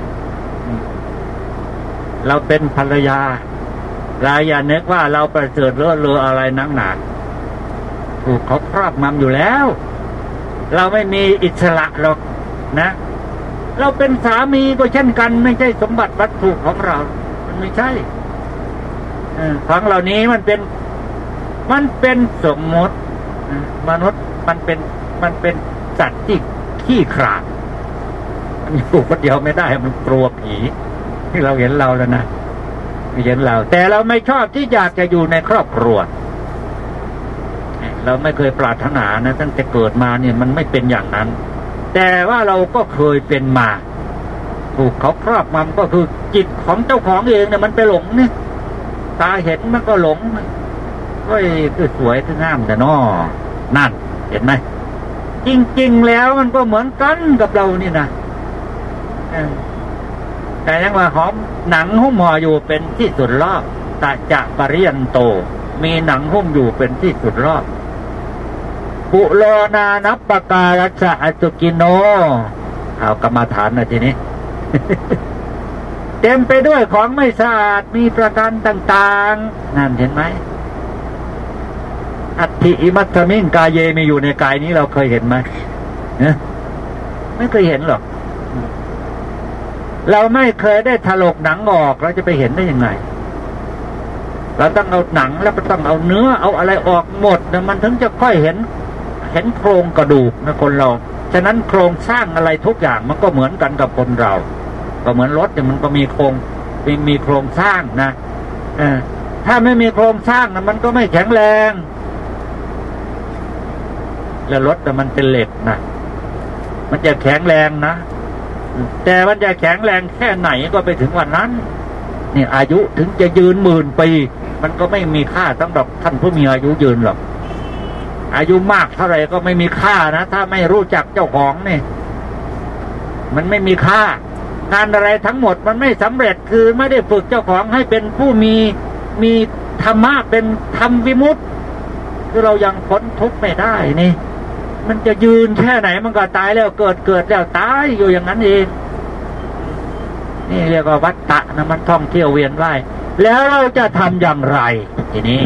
Speaker 1: เราเป็นภรรยาเราอย่านึกว่าเราประเสริฐเลิศเลออะไรนักหนาถูกเขาครอบงำอยู่แล้วเราไม่มีอิสระหรอกนะเราเป็นสามีก็เช่นกันไม่ใช่สมบัติวัตถุของเรามันไม่ใช่ของเหล่านี้มันเป็นมันเป็นสมมติมนุษย์มันเป็นมันเป็นสัตว์ที่ขี้ขลาดมันอยู่คนเดียวไม่ได้มันกลัวผีที่เราเห็นเราแล้วนะไม่เห็นเราแต่เราไม่ชอบที่อยากจะอยู่ในครอบครัวเราไม่เคยปรารถนานะตั้งแต่เกิดมาเนี่ยมันไม่เป็นอย่างนั้นแต่ว่าเราก็เคยเป็นมาถูกเขาครอบงำก็คือจิตของเจ้าของเองเนี่ยมันไปหลงเนี่ยตาเห็นมันก็หลงเฮ้ยคือสวยคืองามแต่นอนั่นเห็นไหมจริงๆแล้วมันก็เหมือนกันกับเรานี่นะแต่ยังว่าหอมหนังหุ้มห่ออยู่เป็นที่สุดรอบตะจะปริยันโตมีหนังหุ้มอยู่เป็นที่สุดรอบปุโรนานัปปการัสสะอสุกิโนเอากรรมฐานนะทีนี้ เต็มไปด้วยของไม่สะอาดมีประการต่างๆนั่นเห็นไหมอัตถิอิมัตถมิงกายเยมีอยู่ในกายนี้เราเคยเห็นไหมเนี่ยไม่เคยเห็นหรอกเราไม่เคยได้ถลกหนังออกเราจะไปเห็นได้ยังไงเราต้องเอาหนังแล้วก็ต้องเอาเนื้อเอาอะไรออกหมดนะมันถึงจะค่อยเห็นเห็นโครงกระดูกนะคนเราฉะนั้นโครงสร้างอะไรทุกอย่างมันก็เหมือนกันกับคนเราก็เหมือนรถเนี่ยมันก็มีโครงมีมีโครงสร้างนะเออถ้าไม่มีโครงสร้างนะมันก็ไม่แข็งแรงแล้วรถแต่มันเป็นเหล็กนะมันจะแข็งแรงนะแต่มันจะแข็งแรงแค่ไหนก็ไปถึงวันนั้นนี่อายุถึงจะยืนหมื่นปีมันก็ไม่มีค่าสำหรับท่านผู้มีอายุยืนหรอกอายุมากเท่าไหร่ก็ไม่มีค่านะถ้าไม่รู้จักเจ้าของนี่มันไม่มีค่างานอะไรทั้งหมดมันไม่สำเร็จคือไม่ได้ฝึกเจ้าของให้เป็นผู้มีมีธรรมะเป็นธรรมวิมุตติคือเรายังพ้นทุกข์ไม่ได้นี่มันจะยืนแค่ไหนมันก็ตายแล้วเกิดเกิดแล้วตายอยู่อย่างนั้นเองนี่เรียกว่าวัฏฏะนะมันท่องเที่ยวเวียนว่ายแล้วเราจะทำอย่างไรทีนี้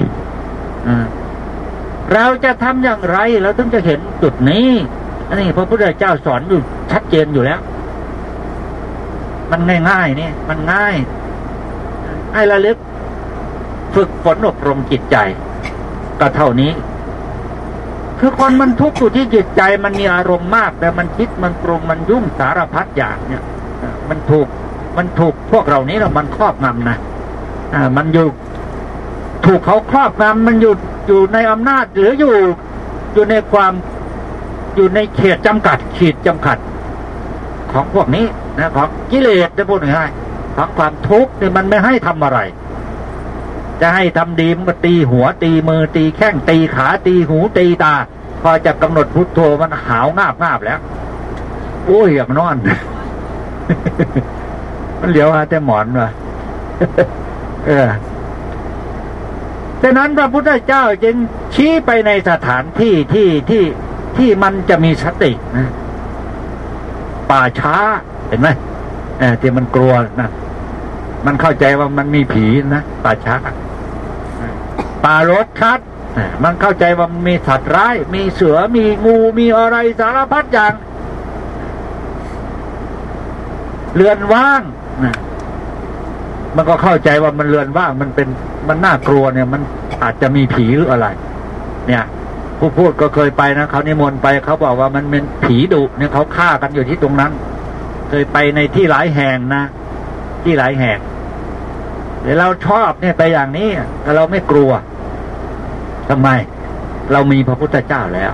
Speaker 1: เราจะทำอย่างไรเราถึงจะเห็นจุดนี้อันนี้พระพุทธเจ้าสอนอยู่ชัดเจนอยู่แล้วมันง่ายๆนี่มันง่ายให้ระลึกฝึกฝนอบรมจิตใจก็เท่านี้คือคนมันทุกข์อยู่ที่จิตใจมันมีอารมณ์มากแต่มันคิดมันปรุงมันยุ่งสารพัดอย่างเนี่ยมันถูกมันถูกพวกเรานี้เรามันครอบงำนะอ่ามันอยู่ถูกเขาครอบงำมันอยู่อยู่ในอำนาจหรืออยู่อยู่ในความอยู่ในเขตจำกัดขีดจำกัดของพวกนี้นะของกิเลสจะพูดง่ายๆของความทุกข์เนี่ยมันไม่ให้ทำอะไรจะให้ทำดีมันก็ตีหัวตีมือตีแข้งตีขาตีหูตีตาพอจะกำหนดพุทโธมันหาวงาบงาบแล้วโอ้ยอยากนอน มันเหลียวหาแต่หมอนว่ะ เออฉะนั้นพระพุทธเจ้าจึงชี้ไปในสถานที่ที่ที่ที่มันจะมีสตินะป่าช้าเห็นไหมเออที่มันกลัวนะมันเข้าใจว่ามันมีผีนะป่าช้าป่ารถชัดมันเข้าใจว่ามันมีสัตว์ร้ายมีเสือมีงูมีอะไรสารพัดอย่างเรือนว่างนะมันก็เข้าใจว่ามันเรือนว่างมันเป็นมันน่ากลัวเนี่ยมันอาจจะมีผีหรืออะไรเนี่ยผู้พูดก็เคยไปนะเขานิมนต์ไปเขาบอกว่ามันเป็นผีดุเนี่ยเขาฆ่ากันอยู่ที่ตรงนั้นเคยไปในที่หลายแห่งนะที่หลายแห่งเดี๋ยวเราชอบเนี่ยไปอย่างนี้แต่เราไม่กลัวทำไมเรามีพระพุทธเจ้าแล้ว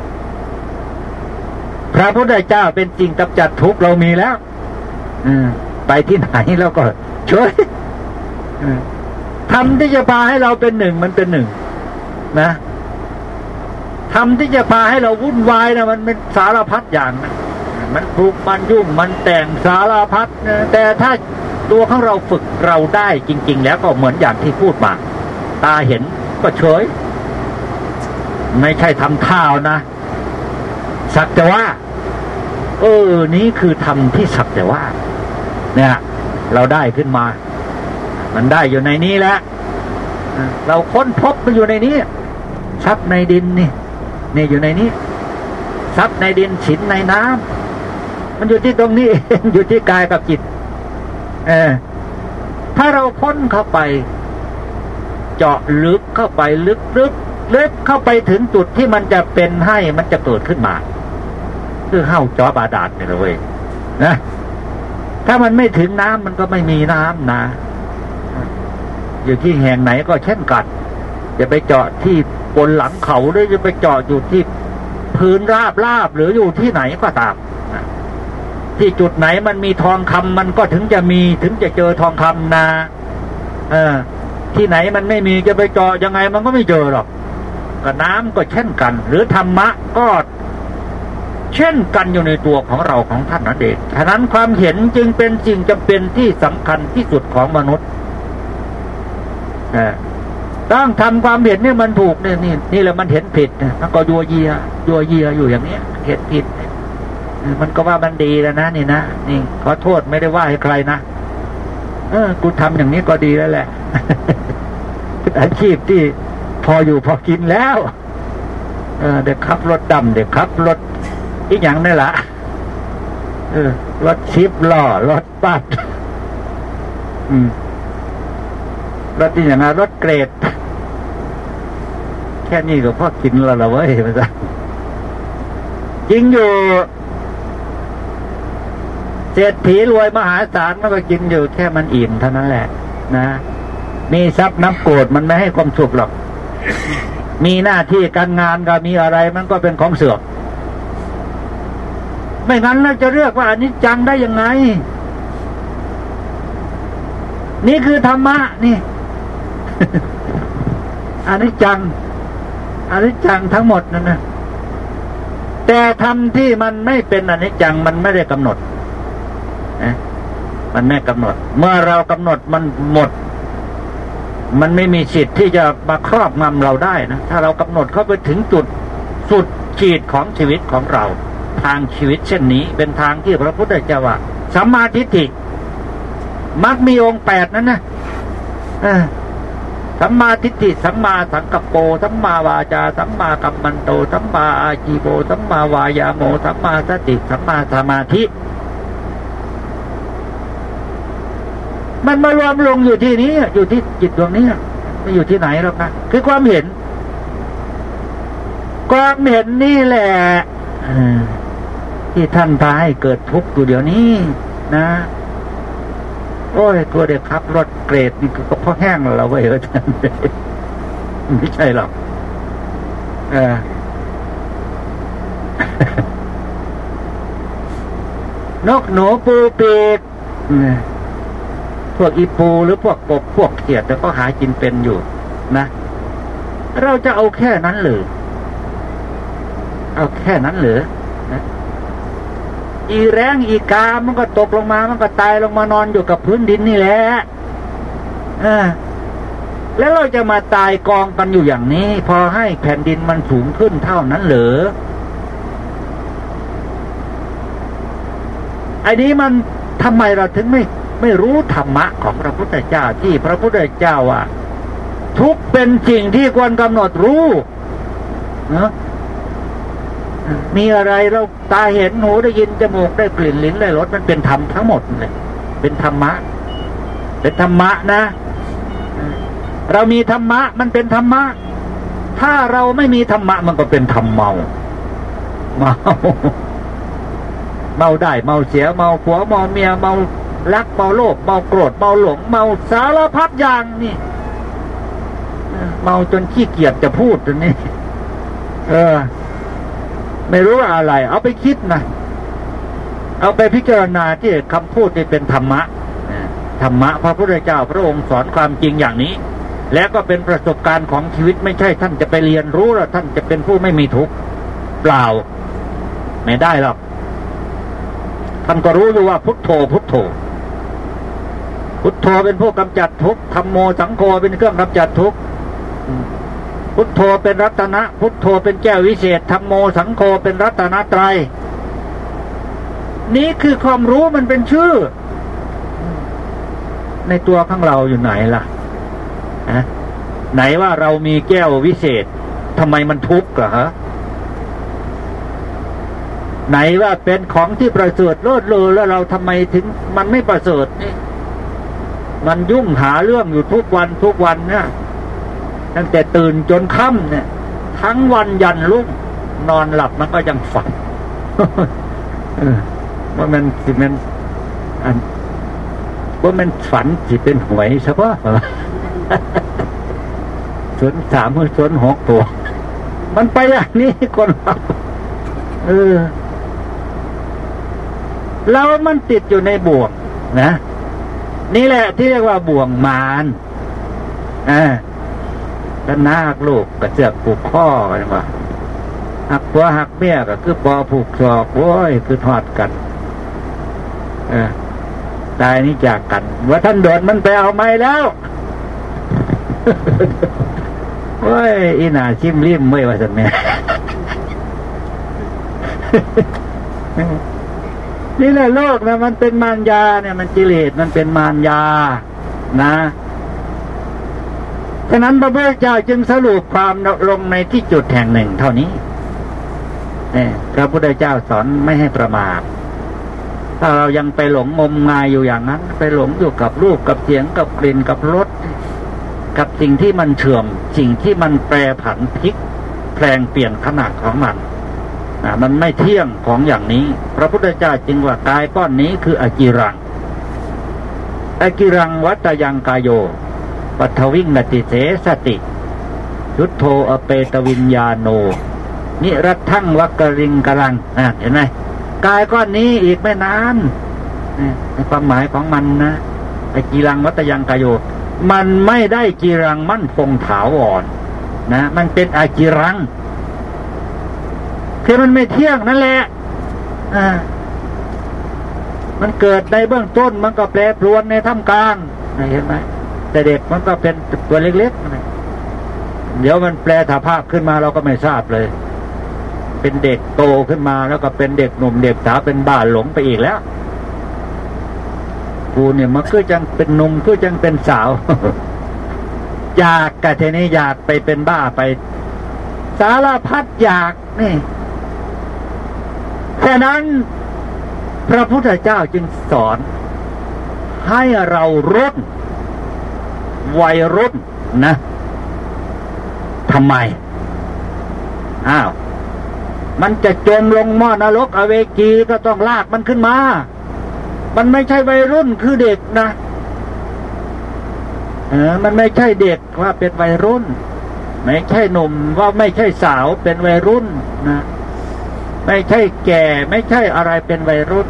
Speaker 1: พระพุทธเจ้าเป็นจริงกำจัดทุกข์เรามีแล้วอืมไปที่ไหนเราก็ช่วยทำที่จะพาให้เราเป็นหนึ่งมันเป็นหนึ่งนะทำที่จะพาให้เราวุ่นวายนะมันเป็นสารพัดอย่างนะมันทุกข์มันยุ่งมันแต่งสารพัดนะแต่ถ้าตัวของเราฝึกเราได้จริงๆแล้วก็เหมือนอย่างที่พูดมาตาเห็นก็เฉยไม่ใช่ทำท่านะสักแต่ว่าเออนี้คือทำที่สักแต่ว่าเนี่ยเราได้ขึ้นมามันได้อยู่ในนี้แล้วเราค้นพบมันอยู่ในนี้ทรัพย์ในดินนี่นี่อยู่ในนี้ทรัพย์ในดินสินในน้ำมันอยู่ที่ตรงนี้เองอยู่ที่กายกับจิตเออถ้าเราพ้นเข้าไปเจาะลึกเข้าไปลึกลึกลึกเข้าไปถึงจุดที่มันจะเป็นให้มันจะเกิดขึ้นมาคือเข้าจอบาดาลเนี่ยเลยนะถ้ามันไม่ถึงน้ำมันก็ไม่มีน้ำนะอยู่ที่แห่งไหนก็เช่นกันจะไปเจาะที่บนหลังเขาหรือจะไปเจาะอยู่ที่พื้นราบราบหรืออยู่ที่ไหนก็ตามที่จุดไหนมันมีทองคำมันก็ถึงจะมีถึงจะเจอทองคำนะเออที่ไหนมันไม่มีจะไปเจาะยังไงมันก็ไม่เจอหรอกก็น้ำก็เช่นกันหรือธรรมะก็เช่นกันอยู่ในตัวของเราของท่านนั่นเองฉะนั้นความเห็นจึงเป็นสิ่งจำเป็นที่สำคัญที่สุดของมนุษย์ต้องทำความเห็นนี่มันถูกเนี่ยนี่นี่แหละมันเห็นผิดมันก็ยัวเยียยัวเยียอยู่อย่างนี้เห็นผิดมันก็ว่ามันดีแล้วนะนี่นะนี่ขอโทษไม่ได้ว่าให้ใครนะเออกูทำอย่างนี้ก็ดีแล้วแหละเป็นอาชีพที่พออยู่พอกินแล้วเออเด็กขับรถดำเด็กขับรถอีกอย่างนี่แหละเออรถชิปล้อรถบัสอืมรถที่อย่างนั้นรถเกรดแค่นี้ก็พอกินแล้วละเว้ยมันจะจริงอยู่เศรษฐีรวยมหาศาลมันก็กินอยู่แค่มันอิ่มเท่านั้นแหละนะมีทรัพย์น้ำโกรธมันไม่ให้ความสุขหรอกมีหน้าที่การงานก็มีอะไรมันก็เป็นของเสื่อมไม่งั้นเราจะเรียกว่าอนิจจังได้ยังไงนี่คือธรรมะนี่ อนิจจังอนิจจังทั้งหมดนั่นนะแต่ธรรมที่มันไม่เป็นอนิจจังมันไม่ได้กำหนดนะมันไม่กำหนดเมื่อเรากำหนดมันหมดมันไม่มีสิทธิ์ที่จะมาครอบงำเราได้นะถ้าเรากำหนดเข้าไปถึงจุดสุดขีดของชีวิตของเราทางชีวิตเช่นนี้เป็นทางที่พระพุทธเจ้าว่าสัมมาทิฏฐิมักมีองค์แปดนั้นนะสัมมาทิฏฐิสัมมาสังกัปโปสัมมาวาจาสัมมากัมมันโตสัมมาอาชีโวสัมมาวายาโมสัมมาสติสัมมาสมาธิมันมารวมลงอยู่ที่นี้อยู่ที่จิตดวงนี้ไม่อยู่ที่ไหนหรอกนะคือความเห็นความเห็นนี่แหละที่ท่านพาให้เกิดทุกข์อยู่เดี๋ยวนี้นะโอ้ยตัวเด็กขับรถเกรดนี่ก็เพราะแห้งแล้วเว้ยท่านไม่ใช่หรอกเออนกหนูปูปีกพวกอีปูหรือพวกกบพวกเขียดแต่ก็หากินเป็นอยู่นะเราจะเอาแค่นั้นหรือเอาแค่นั้นหรือนะอีแรงอีกามันก็ตกลงมามันก็ตายลงมานอนอยู่กับพื้นดินนี่แหละอ่าแล้วเราจะมาตายกองกันอยู่อย่างนี้พอให้แผ่นดินมันสูงขึ้นเท่านั้นเหรอไอ้นี้มันทำไมเราถึงไม่ไม่รู้ธรรมะของพระพุทธเจ้าที่พระพุทธเจ้าว่าทุกเป็นสิ่งที่ควรกำหนดรู้เนาะมีอะไรเราตาเห็นหูได้ยินจมูกได้กลิ่นลิ้นได้รสมันเป็นธรรมทั้งหมดเลยเป็นธรรมะเป็นธรรมะนะเรามีธรรมะมันเป็นธรรมะถ้าเราไม่มีธรรมะมันก็เป็นธรรมเมาเมาเมาได้เมาเสียเมาผัวเมาเมียเมารักเมาโลภเมาโกรธเมาหลงเมาสารพัดอย่างนี่เมาจนขี้เกียจจะพูดตัวนี้เออไม่รู้ว่าอะไรเอาไปคิดนะเอาไปพิจารณาที่คำพูดที่เป็นธรรมะธรรมะพระพุทธเจ้าพระองค์สอนความจริงอย่างนี้และก็เป็นประสบการณ์ของชีวิตไม่ใช่ท่านจะไปเรียนรู้แล้วท่านจะเป็นผู้ไม่มีทุกข์เปล่าไม่ได้หรอกท่านก็รู้อยู่ว่าพุทโธพุทโธพุทโธเป็นผู้กำจัดทุกข์ธัมโมสังโฆเป็นเครื่องกำจัดทุกข์พุทโธเป็นรัตนะพุทโธเป็นแก้ววิเศษธัมโมสังโฆเป็นรัตนตรัยนี้คือความรู้มันเป็นชื่อในตัวข้างเราอยู่ไหนล่ะนะไหนว่าเรามีแก้ววิเศษทำไมมันทุกข์เหรอฮะไหนว่าเป็นของที่ประเสริฐโลดเลอแล้วเราทำไมถึงมันไม่ประเสริฐนี่มันยุ่งหาเรื่องอยู่ทุกวันทุกวันเนี่ยตั้งแต่ตื่นจนค่ำเนี่ยทั้งวันยันรุ่งนอนหลับมันก็ยังฝันว่ามันสิมันอันว่ามันฝันสิเป็นหวยใช่ปะส่วนสามหรือส่วนหกตัวมันไปอย่างนี้คนเราเออเรามันติดอยู่ในบ่วงนะนี่แหละที่เรียกว่าบ่วงมารอ่าถ้านาหักลูกก็เสือกผูกข้อกันว่าหักผัวหักเมียก็คือปอผูกศอกโอ้ยคือทอดกันเออตายนี่จากกันว่าท่านโดนมันไปเอาไม้แล้วโอ้ยอีหน่าชิมริมไม่ว่าสันแม่นี่แหละโลกนะมันเป็นมารยาเนี่ยมันกิเลสมันเป็นมารยานะฉะนั้นพระพุทธเจ้าจึงสรุปความลงในที่จุดแห่งหนึ่งเท่านี้เนี่ยพระพุทธเจ้าสอนไม่ให้ประมาทถ้าเรายังไปหลงงมงายอยู่อย่างนั้นไปหลงอยู่กับรูปกับเสียงกับกลิ่นกับรสกับสิ่งที่มันเฉื่อมสิ่งที่มันแปรผันพลิกแปลงเปลี่ยนขนาดของมันอ่ามันไม่เที่ยงของอย่างนี้พระพุทธเจ้าจึงว่ากายก้อนนี้คืออกิรังอกิรังวัตยังกายโยปัทวิงนติเสสติชุดโทอเปตวิญญาโนนิรัตถังวักริงกลังอ่าเห็นไหมกายก้อนนี้อีกไม่นานในความหมายของมันนะไอ้กีรังวัตยังกายโยมันไม่ได้กีรังมั่นคงถาวรนะมันเป็นอากีรังคือมันไม่เที่ยงนั่นแหละอ่ามันเกิดในเบื้องต้นมันก็แปรปรวนในท่ามกลางเห็นไหมแต่เด็กมันก็เป็นตัวเล็กๆเดี๋ยวมันแปรสภาพขึ้นมาเราก็ไม่ทราบเลยเป็นเด็กโตขึ้นมาแล้วก็เป็นเด็กหนุ่มเด็กสาวเป็นบ้าหลงไปอีกแล้วกูเนี่ยมันก็จังเป็นหนุ่มก็จังเป็นสาว อยากกะเทนี้อยากไปเป็นบ้าไปสารพัดอยากนี่ฉะนั้นพระพุทธเจ้าจึงสอนให้เรารุ่นวัยรุ่นนะทำไมอ้าวมันจะจมลงหม้อนรกอเวจีก็ต้องลากมันขึ้นมามันไม่ใช่วัยรุ่นคือเด็กนะเออมันไม่ใช่เด็กว่าเป็นวัยรุ่นไม่ใช่หนุ่มว่าไม่ใช่สาวเป็นวัยรุ่นนะไม่ใช่แก่ไม่ใช่อะไรเป็นวัยรุ่น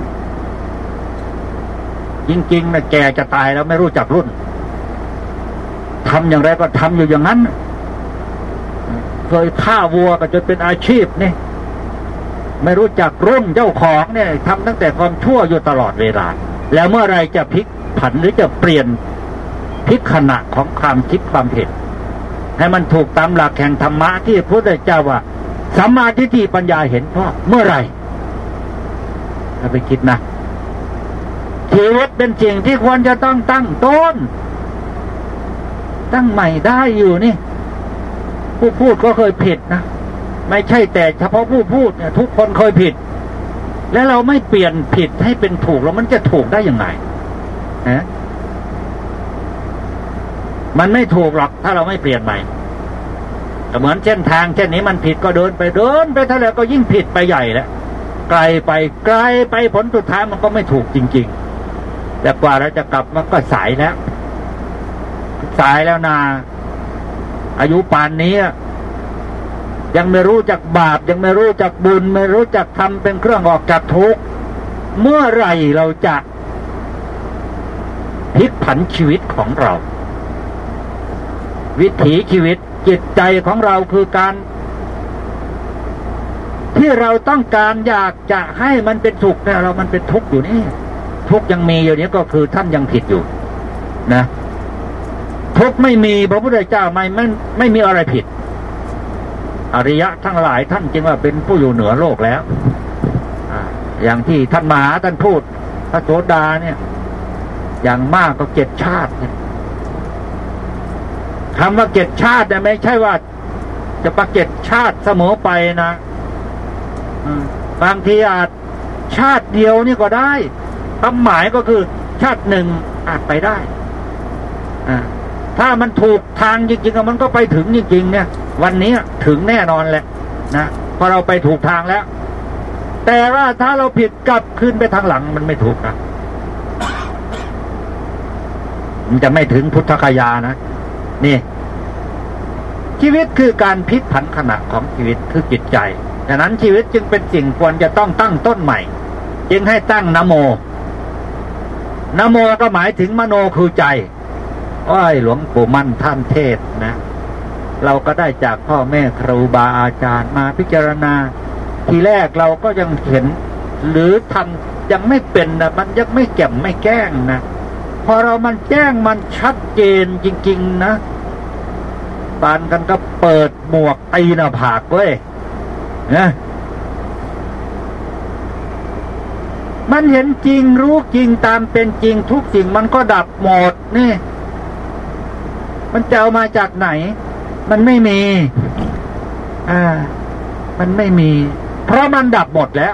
Speaker 1: จริงๆนะแก่จะตายแล้วไม่รู้จักรุ่นทำอย่างไรก็ทำอยู่อย่างนั้นเคยฆ่าวัวก็จนเป็นอาชีพนี่ไม่รู้จักรุ่นเจ้าของเนี่ยทำตั้งแต่ความชั่วอยู่ตลอดเวลาแล้วเมื่อไรจะพลิกผันหรือจะเปลี่ยนพลิกขณะของความคิดความเห็นให้มันถูกตามหลักแห่งธรรมะที่พระพุทธเจ้าว่าสัมมาทิฏฐิปัญญาเห็นเพราะเมื่อไรถ้าไปคิดนะชีวิตเป็นสิ่งที่ควรจะต้องตั้งต้นตั้งใหม่ได้อยู่นี่ผู้พูดก็เคยผิดนะไม่ใช่แต่เฉพาะผู้พูดเนี่ยทุกคนเคยผิดแล้วเราไม่เปลี่ยนผิดให้เป็นถูกแล้วมันจะถูกได้ยังไงฮะมันไม่ถูกหรอกถ้าเราไม่เปลี่ยนใหม่แต่เหมือนเส้นทางเช่นนี้มันผิดก็เดินไปเดินไปเท่าไหร่ก็ยิ่งผิดไปใหญ่แล้วไกลไปไกลไปผลสุดท้ายมันก็ไม่ถูกจริงๆแต่กว่าเราจะกลับมันก็สายแล้วสายแล้วนาอายุป่านนี้ยังไม่รู้จักบาปยังไม่รู้จักบุญไม่รู้จักทำเป็นเครื่องออกจากทุกข์เมื่อไหร่เราจะพลิกผันชีวิตของเราวิถีชีวิตจิตใจของเราคือการที่เราต้องการอยากจะให้มันเป็นสุขแต่เรามันเป็นทุกข์อยู่นี่ทุกข์ยังมีอยู่นี้ก็คือท่านยังผิดอยู่นะทุกข์ไม่มีพระพุทธเจ้าไม่ไม่ไม่มีอะไรผิดอริยะทั้งหลายท่านจึงว่าเป็นผู้อยู่เหนือโลกแล้วอย่างที่ท่านมหาท่านพูดพระโสดาเนี่ยอย่างมากก็เจ็ดชาติเนี่ยคำว่าเจ็ดชาติเนี่ยไม่ใช่ว่าจะประเจ็ดชาติเสมอไปนะบางทีอาจชาติเดียวนี่ก็ได้ความหมายก็คือชาติหนึ่งอาจไปได้อ่าถ้ามันถูกทางจริงๆมันก็ไปถึงจริงๆเนี่ยวันนี้ถึงแน่นอนแหละนะพอเราไปถูกทางแล้วแต่ว่าถ้าเราผิดกลับขึ้นไปทางหลังมันไม่ถูกนะมันจะไม่ถึงพุทธคยานะนี่ชีวิตคือการพลิกผันขณะของชีวิตคือจิตใจดังนั้นชีวิตจึงเป็นสิ่งควรจะต้องตั้งต้นใหม่จึงให้ตั้งนะโมนะโมก็หมายถึงมโนคือใจอ้อยหลวงปู่มั่นท่านเทศนะเราก็ได้จากพ่อแม่ครูบาอาจารย์มาพิจารณาทีแรกเราก็ยังเห็นหรือทำยังไม่เป็นนะมันยังไม่แก่มไม่แก้งนะพอเรามันแจ้งมันชัดเจนจริงๆนะปานกันก็เปิดหมวกตีหน้าผากเว้ยนะมันเห็นจริงรู้จริงตามเป็นจริงทุกสิ่งมันก็ดับหมดนี่มันจะเอามาจากไหนมันไม่มีอ่ามันไม่มีเพราะมันดับหมดแล้ว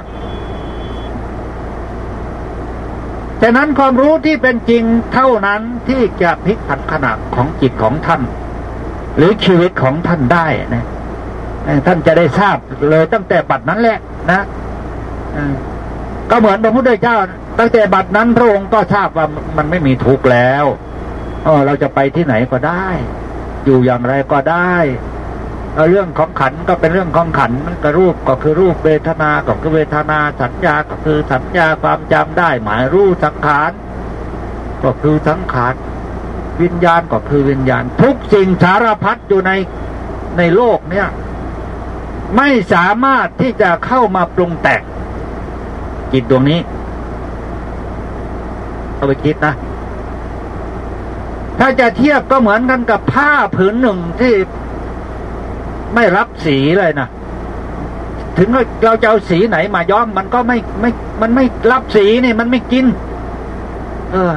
Speaker 1: ฉะนั้นความรู้ที่เป็นจริงเท่านั้นที่จะพลิกผันขณะของจิตของท่านหรือชีวิตของท่านได้นะท่านจะได้ทราบเลยตั้งแต่บัดนั้นแหละนะก็เหมือนพระพุทธเจ้าตั้งแต่บัดนั้นพระองค์ก็ทราบว่ามันไม่มีทุกข์แล้วเออเราจะไปที่ไหนก็ได้อยู่อย่างไรก็ได้เรื่องของขันก็เป็นเรื่องของขันมันก็รูปก็คือรูปเวทนาก็คือเวทนาสัญญาก็คือสัญญาความจำได้หมายรู้สังขารก็คือสังขารวิญญาณก็คือวิญญาณทุกสิ่งสารพัดอยู่ในในโลกเนี่ยไม่สามารถที่จะเข้ามาปรุงแต่งจิตดวงนี้เอาไปคิดนะถ้าจะเทียบก็เหมือนกันกับผ้าผืนหนึ่งที่ไม่รับสีเลยนะถึงเราจะเอาสีไหนมาย้อมมันก็ไม่ไม่มันไม่รับสีนี่มันไม่กินเออ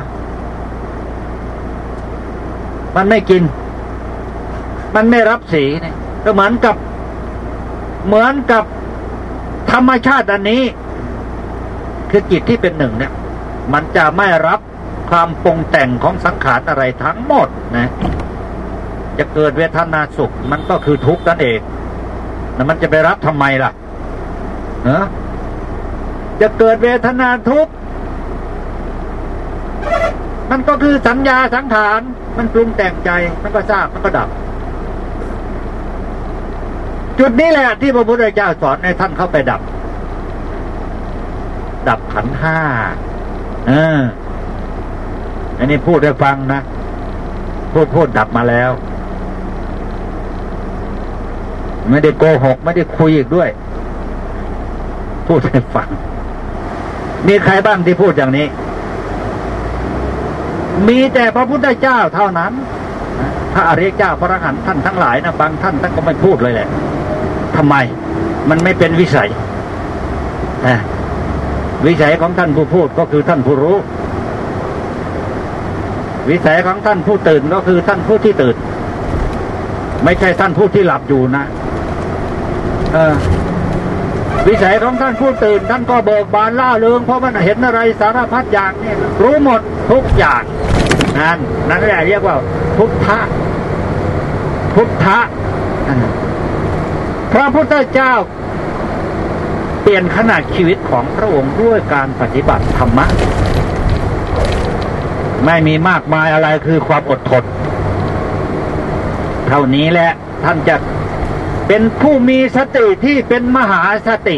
Speaker 1: มันไม่กินมันไม่รับสีนี่ก็เหมือนกับเหมือนกับธรรมชาติอันนี้คือจิตที่เป็นหนึ่งเนี่ยมันจะไม่รับความปรุงแต่งของสังขารอะไรทั้งหมดนะจะเกิดเวทนาสุขมันก็คือทุกข์นั่นเองแล้วมันจะไปรับทำไมล่ะเนอะจะเกิดเวทนาทุกข์มันก็คือสัญญาสังขารมันปรุงแต่งใจมันก็ทราบมันก็ดับจุดนี้แหละที่พระพุทธเจ้าสอนให้ท่านเข้าไปดับดับขันธ์ห้าเอออันนี้พูดให้ฟังนะพูดพูดดับมาแล้วไม่ได้โกหกไม่ได้คุยอีกด้วยพูดให้ฟังมีใครบ้างที่พูดอย่างนี้มีแต่พระพุทธเจ้าเท่านั้นพระอริยเจ้าพระอรหันต์ท่านทั้งหลายนะบางท่านท่านก็ไม่พูดเลยแหละทำไมมันไม่เป็นวิสัยวิสัยของท่านผู้พูดก็คือท่านผู้รู้วิสัยของท่านผู้ตื่นก็คือท่านผู้ที่ตื่นไม่ใช่ท่านผู้ที่หลับอยู่นะเออวิสัยของท่านผู้ตื่นท่านก็เบิกบานล่าเริงเพราะมันเห็นอะไรสารพัดอย่างนี่รู้หมดทุกอย่างนั่นนั่นแหละเรียกว่าพุทธะพุทธะพระพุทธเจ้าเปลี่ยนขนาดชีวิตของพระองค์ด้วยการปฏิบัติธรรมะไม่มีมากมายอะไรคือความอดทนเท่านี้แหละท่านจะเป็นผู้มีสติที่เป็นมหาสติ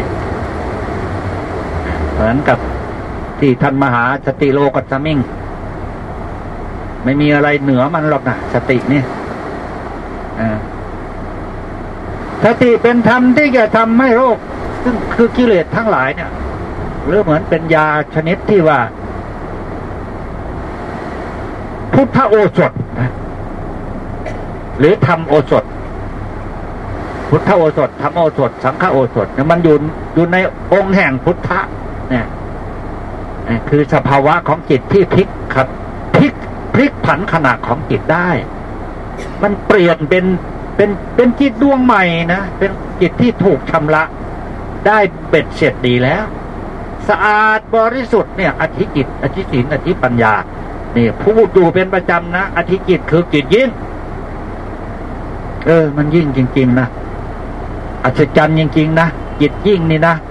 Speaker 1: เหมือนกับที่ท่านมหาสติโลกัสสมิงไม่มีอะไรเหนือมันหรอกนะสตินี่สติเป็นธรรมที่จะทำให้โรคซึ่งคือกิเลสทั้งหลายเนี่ยหรือเหมือนเป็นยาชนิดที่ว่าพุทธโอสถหรือธรรมโอสถพุทธโอสถธรรมโอสถสังฆโอสถเนี่ยมันอยู่อยู่ในองค์แห่งพุทธะเนี่ยคือสภาวะของจิตที่พลิกครับพลิกพลิกผันขณะของจิตได้มันเปลี่ยนเป็นเป็นเป็นจิตดวงใหม่นะเป็นจิตที่ถูกชำระได้เบ็ดเสร็จดีแล้วสะอาดบริสุทธิ์เนี่ยอธิจิตอธิศีลอธิปัญญานี่พูดอยู่เป็นประจำนะอธิจิตคือจิตยิ่งเออมันยิ่งจริงๆนะอัศจรรย์จริงๆนะจิตยิ่งนี่นะ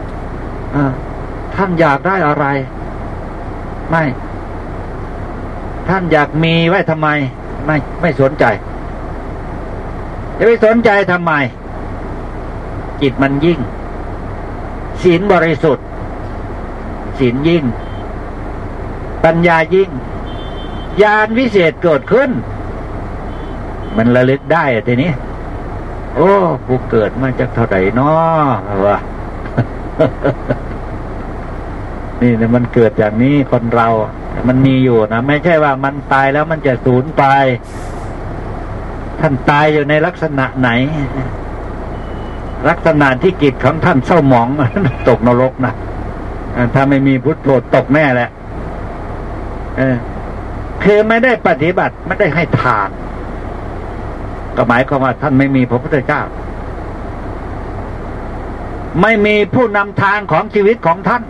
Speaker 1: ท่านอยากได้อะไรไม่ท่านอยากมีไว้ทำไมไม่ไม่สนใจจะไปสนใจทำไมจิตมันยิ่งศีลบริสุทธิ์ศีลยิ่งปัญญายิ่งญาณวิเศษเกิดขึ้นมันระลึกได้ทีนี้โอ้กูเกิดมาจากเท่าไหร่น้อวะ นี่เนี่ยมันเกิดจากนี้คนเรามันมีอยู่นะไม่ใช่ว่ามันตายแล้วมันจะสูญไปท่านตายอยู่ในลักษณะไหนลักษณะที่จิตของท่านเศร้าหมอง ตกนรกนะถ้าไม่มีพุทโธตกแน่แหละเออคือไม่ได้ปฏิบัติไม่ได้ให้ทานก็หมายความว่าท่านไม่มีพระพุทธเจ้าไม่มีผู้นำทางของชีวิตของท่าน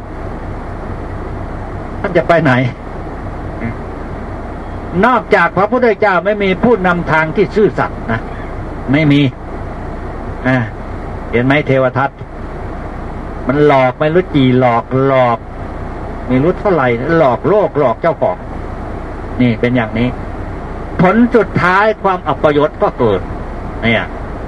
Speaker 1: ท่านจะไปไหนนอกจากพระพุทธเจ้าไม่มีผู้นำทางที่ซื่อสัตย์นะไม่มีอ่าเห็นไหมเทวทัตมันหลอกไม่รู้จีหลอกหลอกไม่รู้เท่าไหร่หลอกโลกหลอกเจ้าของนี่เป็นอย่างนี้ผลสุดท้ายความอัปยศก็เกิดเนี่ย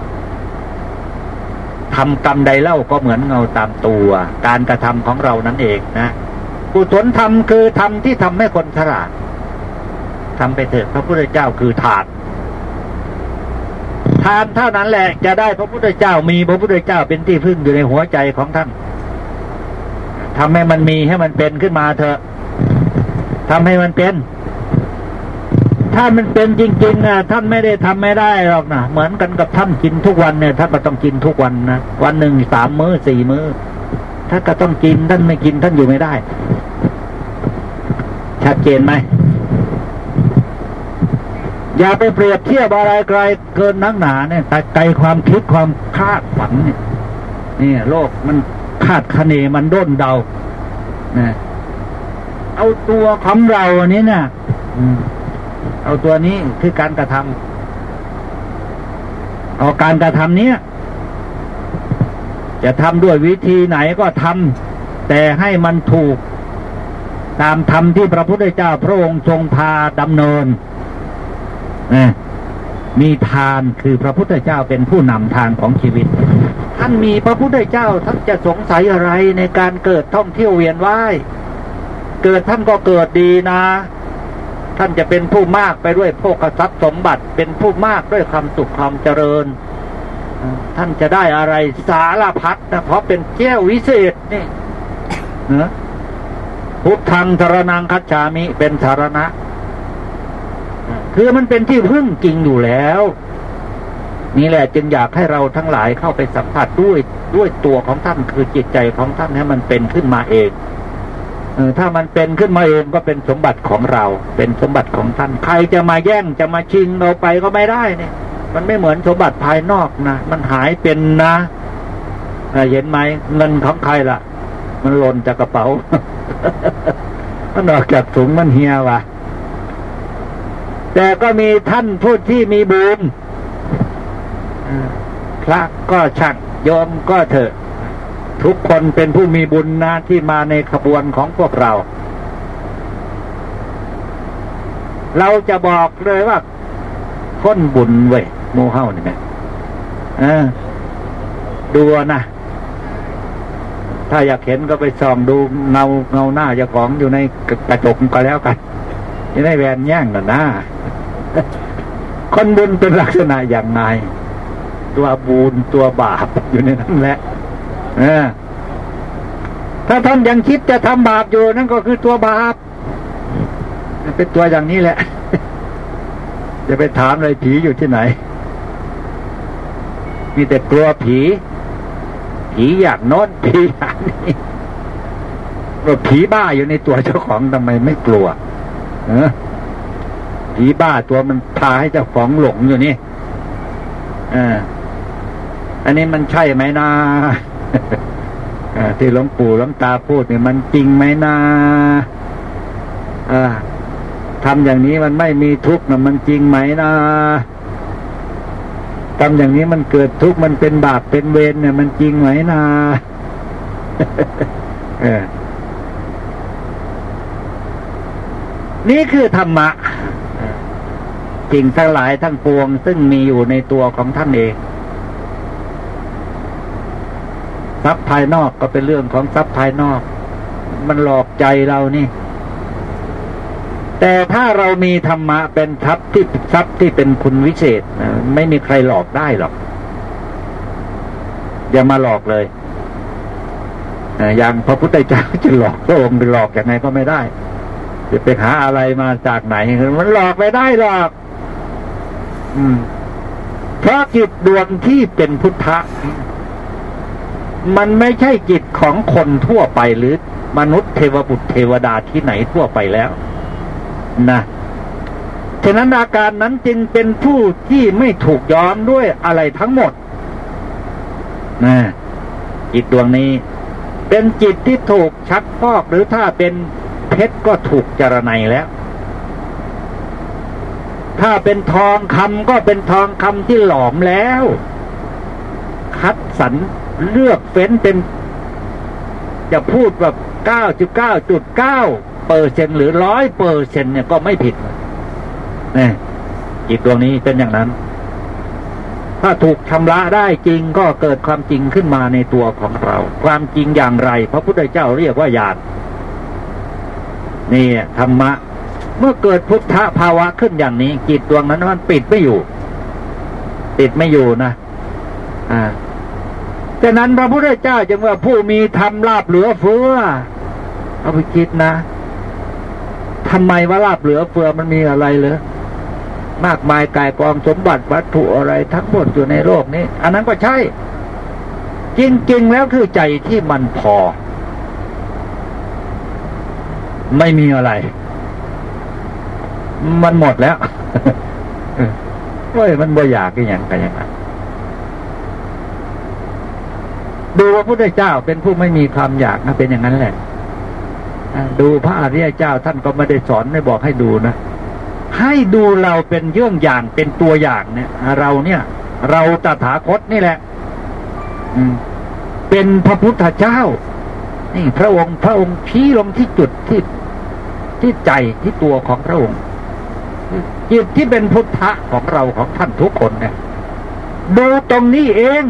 Speaker 1: ทำกรรมใดเล่าก็เหมือนเงาตามตัวการกระทำของเรานั่นเองนะกุศลธรรมคือธรรมที่ทำให้คนฉลาดทำไปเถิดพระพุทธเจ้าคือทานทานเท่านั้นแหละจะได้พระพุทธเจ้ามีพระพุทธเจ้าเป็นที่พึ่งอยู่ในหัวใจของท่านทำให้มันมีให้มันเป็นขึ้นมาเถอะทำให้มันเป็นถ้ามันเป็นจริงๆนะท่านไม่ได้ทำไม่ได้หรอกนะเหมือนกันกับท่านกินทุกวันเนี่ยท่านก็ต้องกินทุกวันนะวันหนึ่งสามมื้อสี่มื้อท่านก็ต้องกินท่านไม่กินท่านอยู่ไม่ได้ชัดเจนไหมอย่าไปเปรียบเทียบอะไรไกลเกินนักหนาเนี่ยแต่ไกลความคิดความคาดฝันเนี่ยนี่โลกมันคาดคะเนมันด้นเดานะเอาตัวของเราอันนี้นะอืมเอาตัวนี้คือการกระทำเอาการกระทำนี้จะทำด้วยวิธีไหนก็ทำแต่ให้มันถูกตามธรรมที่พระพุทธเจ้าพระองค์ทรงพาดำเนินมีทานคือพระพุทธเจ้าเป็นผู้นำทางของชีวิตท่านมีพระพุทธเจ้าท่านจะสงสัยอะไรในการเกิดท่องเที่ยวเวียนว่ายเกิดท่านก็เกิดดีนะท่านจะเป็นผู้มากไปด้วยโภคทรัพย์สมบัติเป็นผู้มากด้วยความสุขความเจริญท่านจะได้อะไรสารพัดนะเพราะเป็นแก้ววิเศษนี่นะพุทธังสรณังคัจฉามิเป็นสารณะคือมันเป็นที่พึ่งจริงอยู่แล้วนี่แหละจึงอยากให้เราทั้งหลายเข้าไปสัมผัสด้วยด้วยตัวของท่านคือจิตใจของท่านให้มันเป็นขึ้นมาเองเออถ้ามันเป็นขึ้นมาเองก็เป็นสมบัติของเราเป็นสมบัติของท่านใครจะมาแย่งจะมาชิงเราไปก็ไม่ได้เนี่ยมันไม่เหมือนสมบัติภายนอกนะมันหายเป็นนะเห็นไหมเงินของใครล่ะมันหล่นจากกระเป๋า มันออกจากถุงมันเหี่ยวว่ะแต่ก็มีท่านผู้ที่มีบุญพระก็ช่างโยมก็เถอะทุกคนเป็นผู้มีบุญนะที่มาในขบวนของพวกเราเราจะบอกเลยว่าคนบุญเว้ยโมเฮ้านี่แม่ดูนะถ้าอยากเห็นก็ไปส่องดูเงาเงาหน้าเจ้าของอยู่ในกระจกก็แล้วกันอยู่ในแวนแย่งน่ะนะคนบุญเป็นลักษณะอย่างไงตัวบุญตัวบาปอยู่ในนั้นแหละถ้าท่านยังคิดจะทำบาปอยู่นั่นก็คือตัวบาปเป็นตัวอย่างนี้แหละจะไปถามเลยผีอยู่ที่ไหนมีแต่กลัวผีผีอยากโน้นผีอยากนี้ว่าผีบ้าอยู่ในตัวเจ้าของทำไมไม่กลัวเออผีบ้าตัวมันพาให้เจ้าของหลงอยู่นี่อ่าอันนี้มันใช่ไหมนะที่หลวงปู่หลวงตาพูดเนี่ยมันจริงไหมนะทำอย่างนี้มันไม่มีทุกข์นะมันจริงไหมนะทำอย่างนี้มันเกิดทุกข์มันเป็นบาปเป็นเวรเนี่ยมันจริงไหมนะนี่คือธรรมะจริงทั้งหลายทั้งปวงซึ่งมีอยู่ในตัวของท่านเองทรัพย์ภายนอกก็เป็นเรื่องของทรัพย์ภายนอกมันหลอกใจเรานี่แต่ถ้าเรามีธรรมะเป็นทรัพย์ที่ทรัพย์ที่เป็นคุณวิเศษไม่มีใครหลอกได้หรอกอย่ามาหลอกเลยอย่างพระพุทธเจ้าจะหลอกพระองค์ไปหลอกอย่างไงก็ไม่ได้จะไปหาอะไรมาจากไหนมันหลอกไม่ได้หรอกอืมเพราะจิตดวงที่เป็นพุทธะมันไม่ใช่จิตของคนทั่วไปหรือมนุษย์เทวบุตรเทวดาที่ไหนทั่วไปแล้วนะฉะนั้นอาการนั้นจึงเป็นผู้ที่ไม่ถูกย้อมด้วยอะไรทั้งหมดนะจิตดวงนี้เป็นจิตที่ถูกชักพอกหรือถ้าเป็นเพชรก็ถูกจรไนแล้วถ้าเป็นทองคำก็เป็นทองคำที่หลอมแล้วคัดสรรเลือกเฟ้นเป็นจะพูดแบบ เก้าสิบเก้าจุดเก้า เปอร์เซ็นต์หรือ ร้อย เปอร์เซ็นต์เนี่ยก็ไม่ผิดนี่จิตดวงนี้เป็นอย่างนั้นถ้าถูกชำระได้จริงก็เกิดความจริงขึ้นมาในตัวของเราความจริงอย่างไรพระพุทธเจ้าเรียกว่าญาณนี่ธรรมะเมื่อเกิดพุทธภาวะขึ้นอย่างนี้จิตดวงนั้นมันปิดไม่อยู่ปิดไม่อยู่นะอ่าฉะนั้นพระพุทธเจ้าจึงว่าผู้มีธรรมลาภเหลือเฟือเอาไปคิดนะทำไมว่าลาภเหลือเฟือมันมีอะไรเหรอมากมายกายกองสมบัติวัตถุอะไรทั้งหมดอยู่ในโลกนี้อันนั้นก็ใช่จริงๆแล้วคือใจที่มันพอไม่มีอะไรมันหมดแล้วเฮ้ยมันบ่อยากอย่างกันอย่างนั้นดูพระพุทธเจ้าเป็นผู้ไม่มีความอยากนะเป็นอย่างนั้นแหละดูพระอริยเจ้าท่านก็ไม่ได้สอนไม่บอกให้ดูนะให้ดูเราเป็นเยี่ยงอย่างเป็นตัวอย่างเนี่ยเราเนี่ยเราตถาคตนี่แหละเป็นพระพุทธเจ้านี่พระองค์พระองค์ชี้ลงที่จุดที่ที่ใจที่ตัวของพระองค์จิตที่เป็นพุทธะของเราของท่านทุกคนเนี่ยดูตรงนี้เอง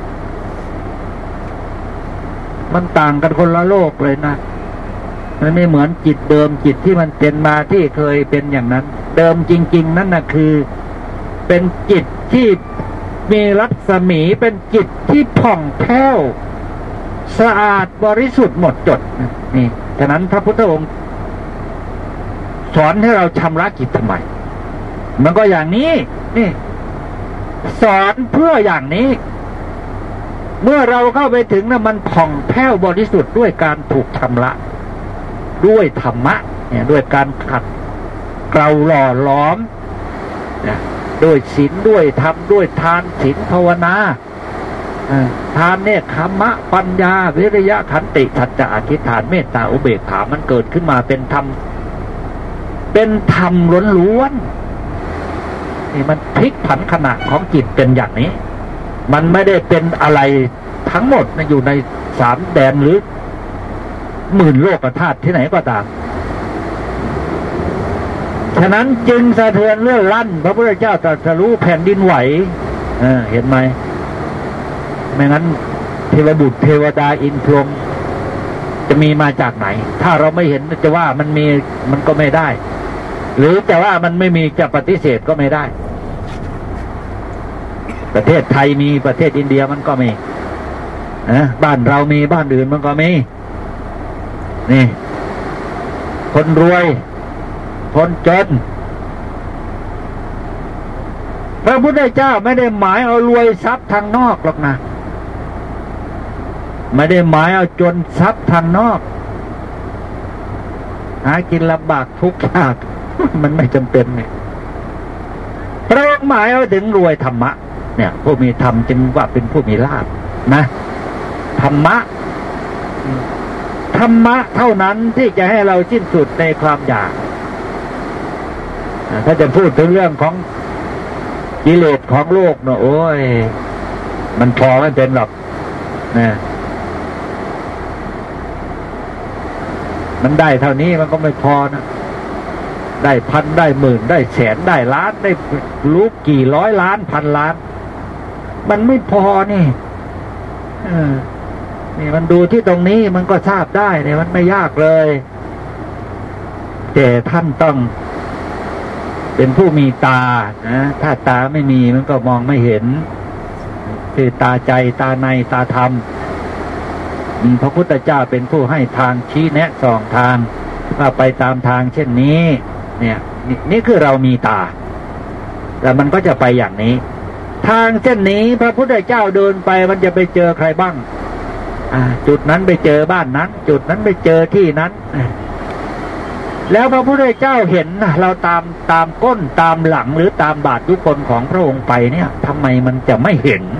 Speaker 1: มันต่างกันคนละโลกเลยนะมันไม่เหมือนจิตเดิมจิตที่มันเป็นมาที่เคยเป็นอย่างนั้นเดิมจริงๆนั่นนะคือเป็นจิตที่มีรัศมีเป็นจิตที่ผ่องแผ้วสะอาดบริสุทธิ์หมดจดนี่ฉะนั้นพระพุทธองค์สอนให้เราชำระจิตทำไมมันก็อย่างนี้นี่สอนเพื่ออย่างนี้เมื่อเราเข้าไปถึงนะมันผ่องแผ้วบริสุทธิ์ด้วยการถูกชำระด้วยธรรมะเนี่ยด้วยการขัดเกลาหล่อหลอมเนี่ยด้วยศีลด้วยธรรมด้วยทานศีลภาวนาทานเนี่ยขมะปัญญาวิริยะขันติสัจจะอธิษฐานเมตตาอุเบกขามันเกิดขึ้นมาเป็นธรรมเป็นธรรมล้วนๆนี่มันพลิกผันขณะของจิตเป็นอย่างนี้มันไม่ได้เป็นอะไรทั้งหมดนะอยู่ในสามแดนหรือหมื่นโลกธาตุที่ไหนก็ตามฉะนั้นจึงสะเทือนเลื่อนลั่นพระพุทธเจ้าตรัสรู้แผ่นดินไหว เออเห็นไหมไม่งั้นเทวบุตรเทวดาอินทร์พรหมจะมีมาจากไหนถ้าเราไม่เห็นจะว่ามันมีมันก็ไม่ได้หรือจะว่ามันไม่มีจะปฏิเสธก็ไม่ได้ประเทศไทยมีประเทศอินเดียมันก็มีนะบ้านเรามีบ้านอื่นมันก็มีนี่คนรวยคนจนพระพุทธเจ้าไม่ได้หมายเอารวยทรัพย์ทางนอกหรอกนะไม่ได้หมายเอาจนทรัพย์ทางนอกหากินลำบากทุกข์ยากมันไม่จำเป็นเนี่ยพระองค์หมายเอาถึงรวยธรรมะเนี่ยผู้มีธรรมจึงว่าเป็นผู้มีลาภนะธรรมะธรรมะเท่านั้นที่จะให้เราสิ้นสุดในความอยากถ้าจะพูดถึงเรื่องของกิเลสของโลกเนาะโอ้ยมันพอไม่เป็นหรอกนะมันได้เท่านี้มันก็ไม่พอนะได้พันได้หมื่นได้แสนได้ล้านได้รู้กี่ร้อยล้านพันล้านมันไม่พอนี่เออนี่มันดูที่ตรงนี้มันก็ทราบได้เนี่ยมันไม่ยากเลยแต่ท่านต้องเป็นผู้มีตานะถ้าตาไม่มีมันก็มองไม่เห็นคือตาใจตาในตาธรรมพระพุทธเจ้าเป็นผู้ให้ทางชี้แนะส่องทางว่าไปตามทางเช่นนี้เนี่ยนี่นี่คือเรามีตาแล้วมันก็จะไปอย่างนี้ทางเช่นนี้พระพุทธเจ้าเดินไปมันจะไปเจอใครบ้างอ่าจุดนั้นไปเจอบ้านนั้นจุดนั้นไปเจอที่นั้นแล้วพระพุทธเจ้าเห็นเราตามตามก้นตามหลังหรือตามบาททุกคนของพระองค์ไปเนี่ยทำไมมันจะไม่เห็น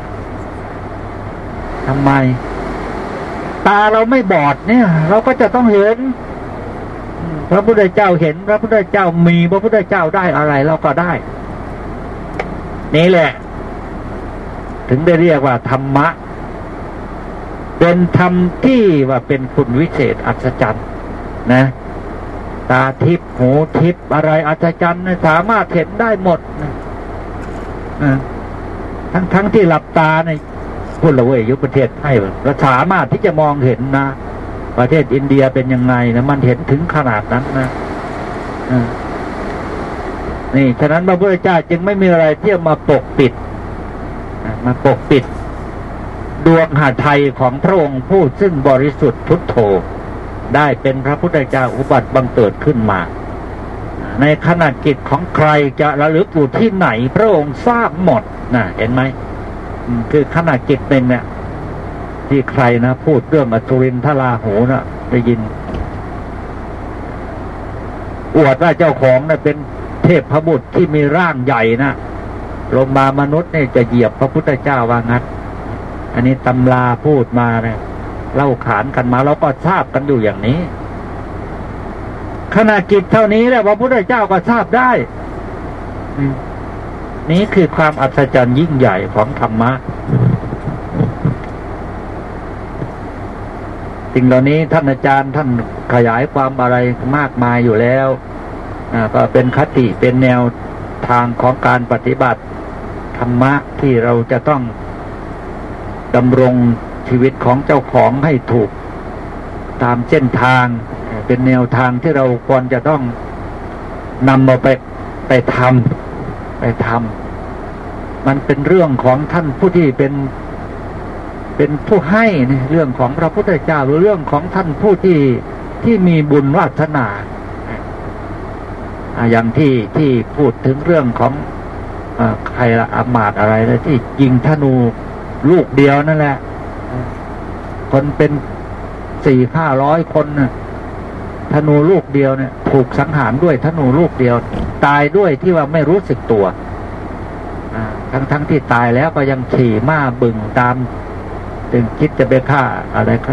Speaker 1: ทำไมตาเราไม่บอดเนี่ยเราก็จะต้องเห็นพระพุทธเจ้าเห็นพระพุทธเจ้ามีพระพุทธเจ้าได้อะไรเราก็ได้นี่แหละถึงได้เรียกว่าธรรมะเป็นธรรมที่ว่าเป็นคุณวิเศษอัศจรรย์นะตาทิพย์หูทิพย์อะไรอัศจรรย์สามารถเห็นได้หมดนะทั้งทั้งที่หลับตาในพูดละเว้ยยุคประเทศไทยเราสามารถที่จะมองเห็นนะประเทศอินเดียเป็นยังไงนะมันเห็นถึงขนาดนั้นนะนี่ฉะนั้นพระพุทธเจ้าจึงไม่มีอะไรที่จะมาปกปิดมาปกปิดดวงหฤทัยของพระองค์ผู้ซึ่งบริสุทธิ์พุทโธได้เป็นพระพุทธเจ้าอุบัติบังเกิดขึ้นมาในขณะกิจของใครจะระลึกอยู่ที่ไหนพระองค์ทราบหมดนะเห็นไหมคือขณะกิจหนึ่งเนี่ยที่ใครนะพูดเรื่องอสุรินทราหูนะได้ยินอวดว่าเจ้าของนะเป็นเทพพบุตรที่มีร่างใหญ่นะลงมามนุษย์เนี่ยจะเหยียบพระพุทธเจ้าว่างั้นอันนี้ตำราพูดมาเนี่ยเล่าขานกันมาเราก็ทราบกันอยู่อย่างนี้ขณะกิจเท่านี้แหละพระพุทธเจ้าก็ทราบได้นี้คือความอัศจรรย์ยิ่งใหญ่ของธรรมะสิ่งเหล่านี้ท่านอาจารย์ท่านขยายความอะไรมากมายอยู่แล้วก็เป็นคติเป็นแนวทางของการปฏิบัติธรรมะที่เราจะต้องดำรงชีวิตของเจ้าของให้ถูกตามเส้นทางเป็นแนวทางที่เราควรจะต้องนำมาไปไปทำไปทำมันเป็นเรื่องของท่านผู้ที่เป็นเป็นผู้ให้เนี่ยเรื่องของพระพุทธเจ้าหรือเรื่องของท่านผู้ที่ที่มีบุญวาสนาอย่างที่ที่พูดถึงเรื่องของใครละอามาตย์อะไรนะที่ยิงธนูลูกเดียวนั่นแหละคนเป็นสี่ห้าร้อยคนนะธนูลูกเดียวเนี่ยถูกสังหารด้วยธนูลูกเดียวตายด้วยที่ว่าไม่รู้สึกตัวทั้งทั้งที่ตายแล้วก็ยังขี่ม้าบึงตามจึงคิดจะไปฆ่าอะไรก็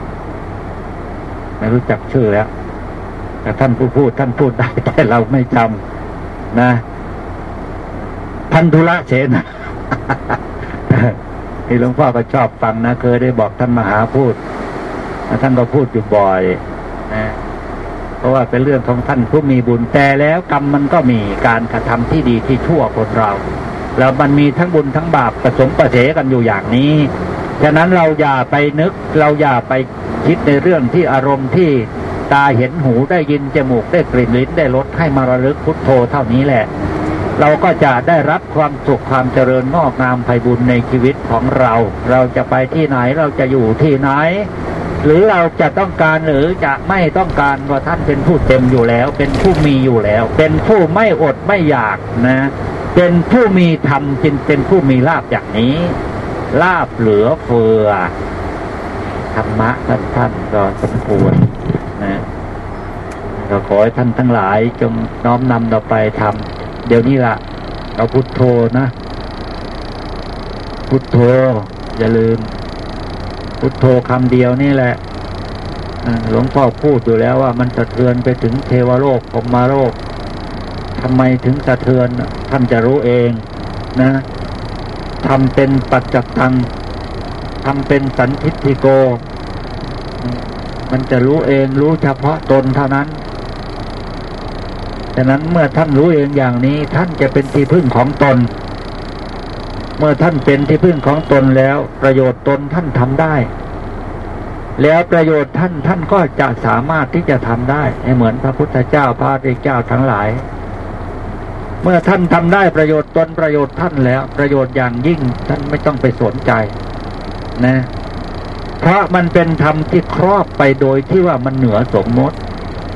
Speaker 1: ไม่รู้จักชื่อแล้วแต่ท่านผู้พูดท่านพูดได้แต่เราไม่จำนะพันธุระเสนาที่หลวงพ่อก็ชอบฟังนะเคยได้บอกท่านมหาพูดท่านก็พูดอยู่บ่อยนะเพราะว่าเป็นเรื่องของท่านผู้มีบุญแต่แล้วกรรมมันก็มีการกระทำที่ดีที่ชั่วคนเราแล้วมันมีทั้งบุญทั้งบาปผสมประเสกันอยู่อย่างนี้ฉะนั้นเราอย่าไปนึกเราอย่าไปคิดในเรื่องที่อารมณ์ที่ตาเห็นหูได้ยินจมูกได้กลิ่นลิ้นได้รสให้มาระลึกพุทโธเท่านี้แหละเราก็จะได้รับความสุขความเจริญงอกงามไพบูลย์ในชีวิตของเราเราจะไปที่ไหนเราจะอยู่ที่ไหนหรือเราจะต้องการหรือจะไม่ต้องการว่าท่านเป็นผู้เต็มอยู่แล้วเป็นผู้มีอยู่แล้วเป็นผู้ไม่อดไม่อยากนะเป็นผู้มีธรรมจึงเป็นผู้มีลาภอย่างนี้ลาภเหลือเฟือธรรมะท่านท่านก็สมควรนะเราขอให้ท่านทั้งหลายจงน้อมนำเราไปทำเดี๋ยวนี้ล่ะเราพุทโธนะพุทโธอย่าลืมพุทโธคำเดียวนี่แหละหลวงพ่อพูดอยู่แล้วว่ามันสะเทือนไปถึงเทวโลกพรหมโลกทำไมถึงสะเทือนท่านจะรู้เองนะทำเป็นปัจจตังทำเป็นสันทิฏฐิโกมันจะรู้เองรู้เฉพาะตนเท่านั้นฉะนั้นเมื่อท่านรู้เองอย่างนี้ท่านจะเป็นที่พึ่งของตนเมื่อท่านเป็นที่พึ่งของตนแล้วประโยชน์ตนท่านทำได้แล้วประโยชน์ท่านท่านก็จะสามารถที่จะทำได้ให้เหมือนพระพุทธเจ้าพระอริยเจ้าทั้งหลายเมื่อท่านทำได้ประโยชน์ตนประโยชน์ท่านแล้วประโยชน์อย่างยิ่งท่านไม่ต้องไปสนใจนะเพราะมันเป็นธรรมที่ครอบไปโดยที่ว่ามันเหนือสมมติ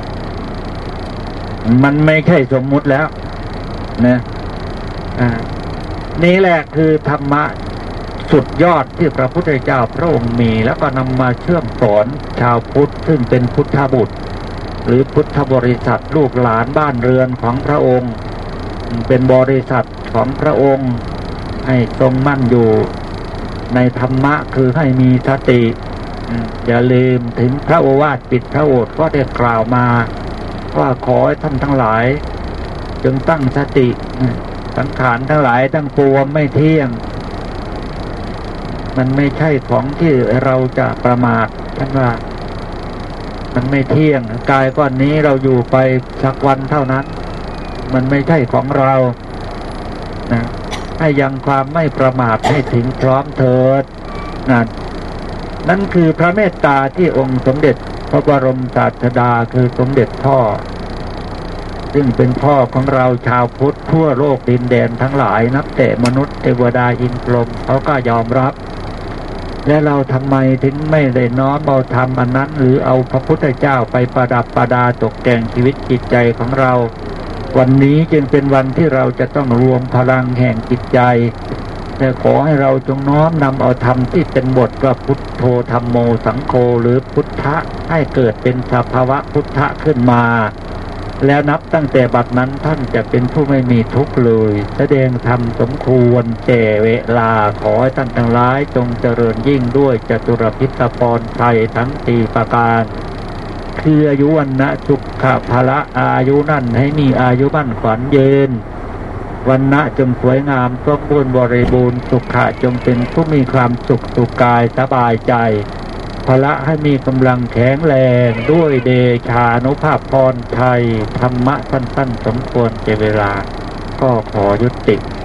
Speaker 1: มันไม่ใช่สมมุติแล้วนะอ่านี่แหละคือธรรมะสุดยอดที่พระพุทธเจ้าพระองค์มีแล้วก็นำมาเชื่อมสอนชาวพุทธซึ่งเป็นพุทธบุตรหรือพุทธบริษัทลูกหลานบ้านเรือนของพระองค์เป็นบริษัทของพระองค์ให้ทรงมั่นอยู่ในธรรมะคือให้มีสติอย่าลืมถึงพระโอวาทปิดพระโอษฐ์ก็ได้กล่าวมาว่าขอให้ท่านทั้งหลายจงตั้งสติสังขารทั้งหลายทั้งปวงไม่เที่ยงมันไม่ใช่ของที่เราจะประมาทท่านว่ามันไม่เที่ยงกายก้อนนี้เราอยู่ไปสักวันเท่านั้นมันไม่ใช่ของเรานะให้ยังความไม่ประมาทให้ถึงพร้อมเถิดนะนั่นคือพระเมตตาที่องค์สมเด็จพระบรมศาสดาคือสมเด็จพ่อซึ่งเป็นพ่อของเราชาวพุทธทั่วโลกดินแดนทั้งหลายนับแต่มนุษย์เทวดาอินทร์พรหมเขาก็ยอมรับและเราทำไมถึงไม่ได้น้อมเอาธรรมอันนั้นหรือเอาพระพุทธเจ้าไปประดับประดาตกแต่งชีวิตจิตใจของเราวันนี้จึงเป็นวันที่เราจะต้องรวมพลังแห่งจิตใจแต่ขอให้เราจงน้อมนำเอาธรรมที่เป็นบทว่าพุทโธธัมโมสังโฆหรือพุทธะให้เกิดเป็นสภาวะพุทธะขึ้นมาแล้วนับตั้งแต่บัดนั้นท่านจะเป็นผู้ไม่มีทุกข์เลยแสดงธรรมสมควรแก่เวลาขอให้ท่านทั้งหลายจงเจริญยิ่งด้วยจตุรพิธพรชัยทั้งสี่ประการคืออายุวันนะสุขภละอายุนั่นให้มีอายุมั่นขวัญยืนวันนะจงสวยงามสมบูรณ์บริบูรณ์สุขะจงเป็นผู้มีความสุขสุขกายสบายใจพละให้มีกำลังแข็งแรงด้วยเดชานุภาพพรไทยธรรมะสั้นๆสมควรแก่เวลาก็ขอยุติ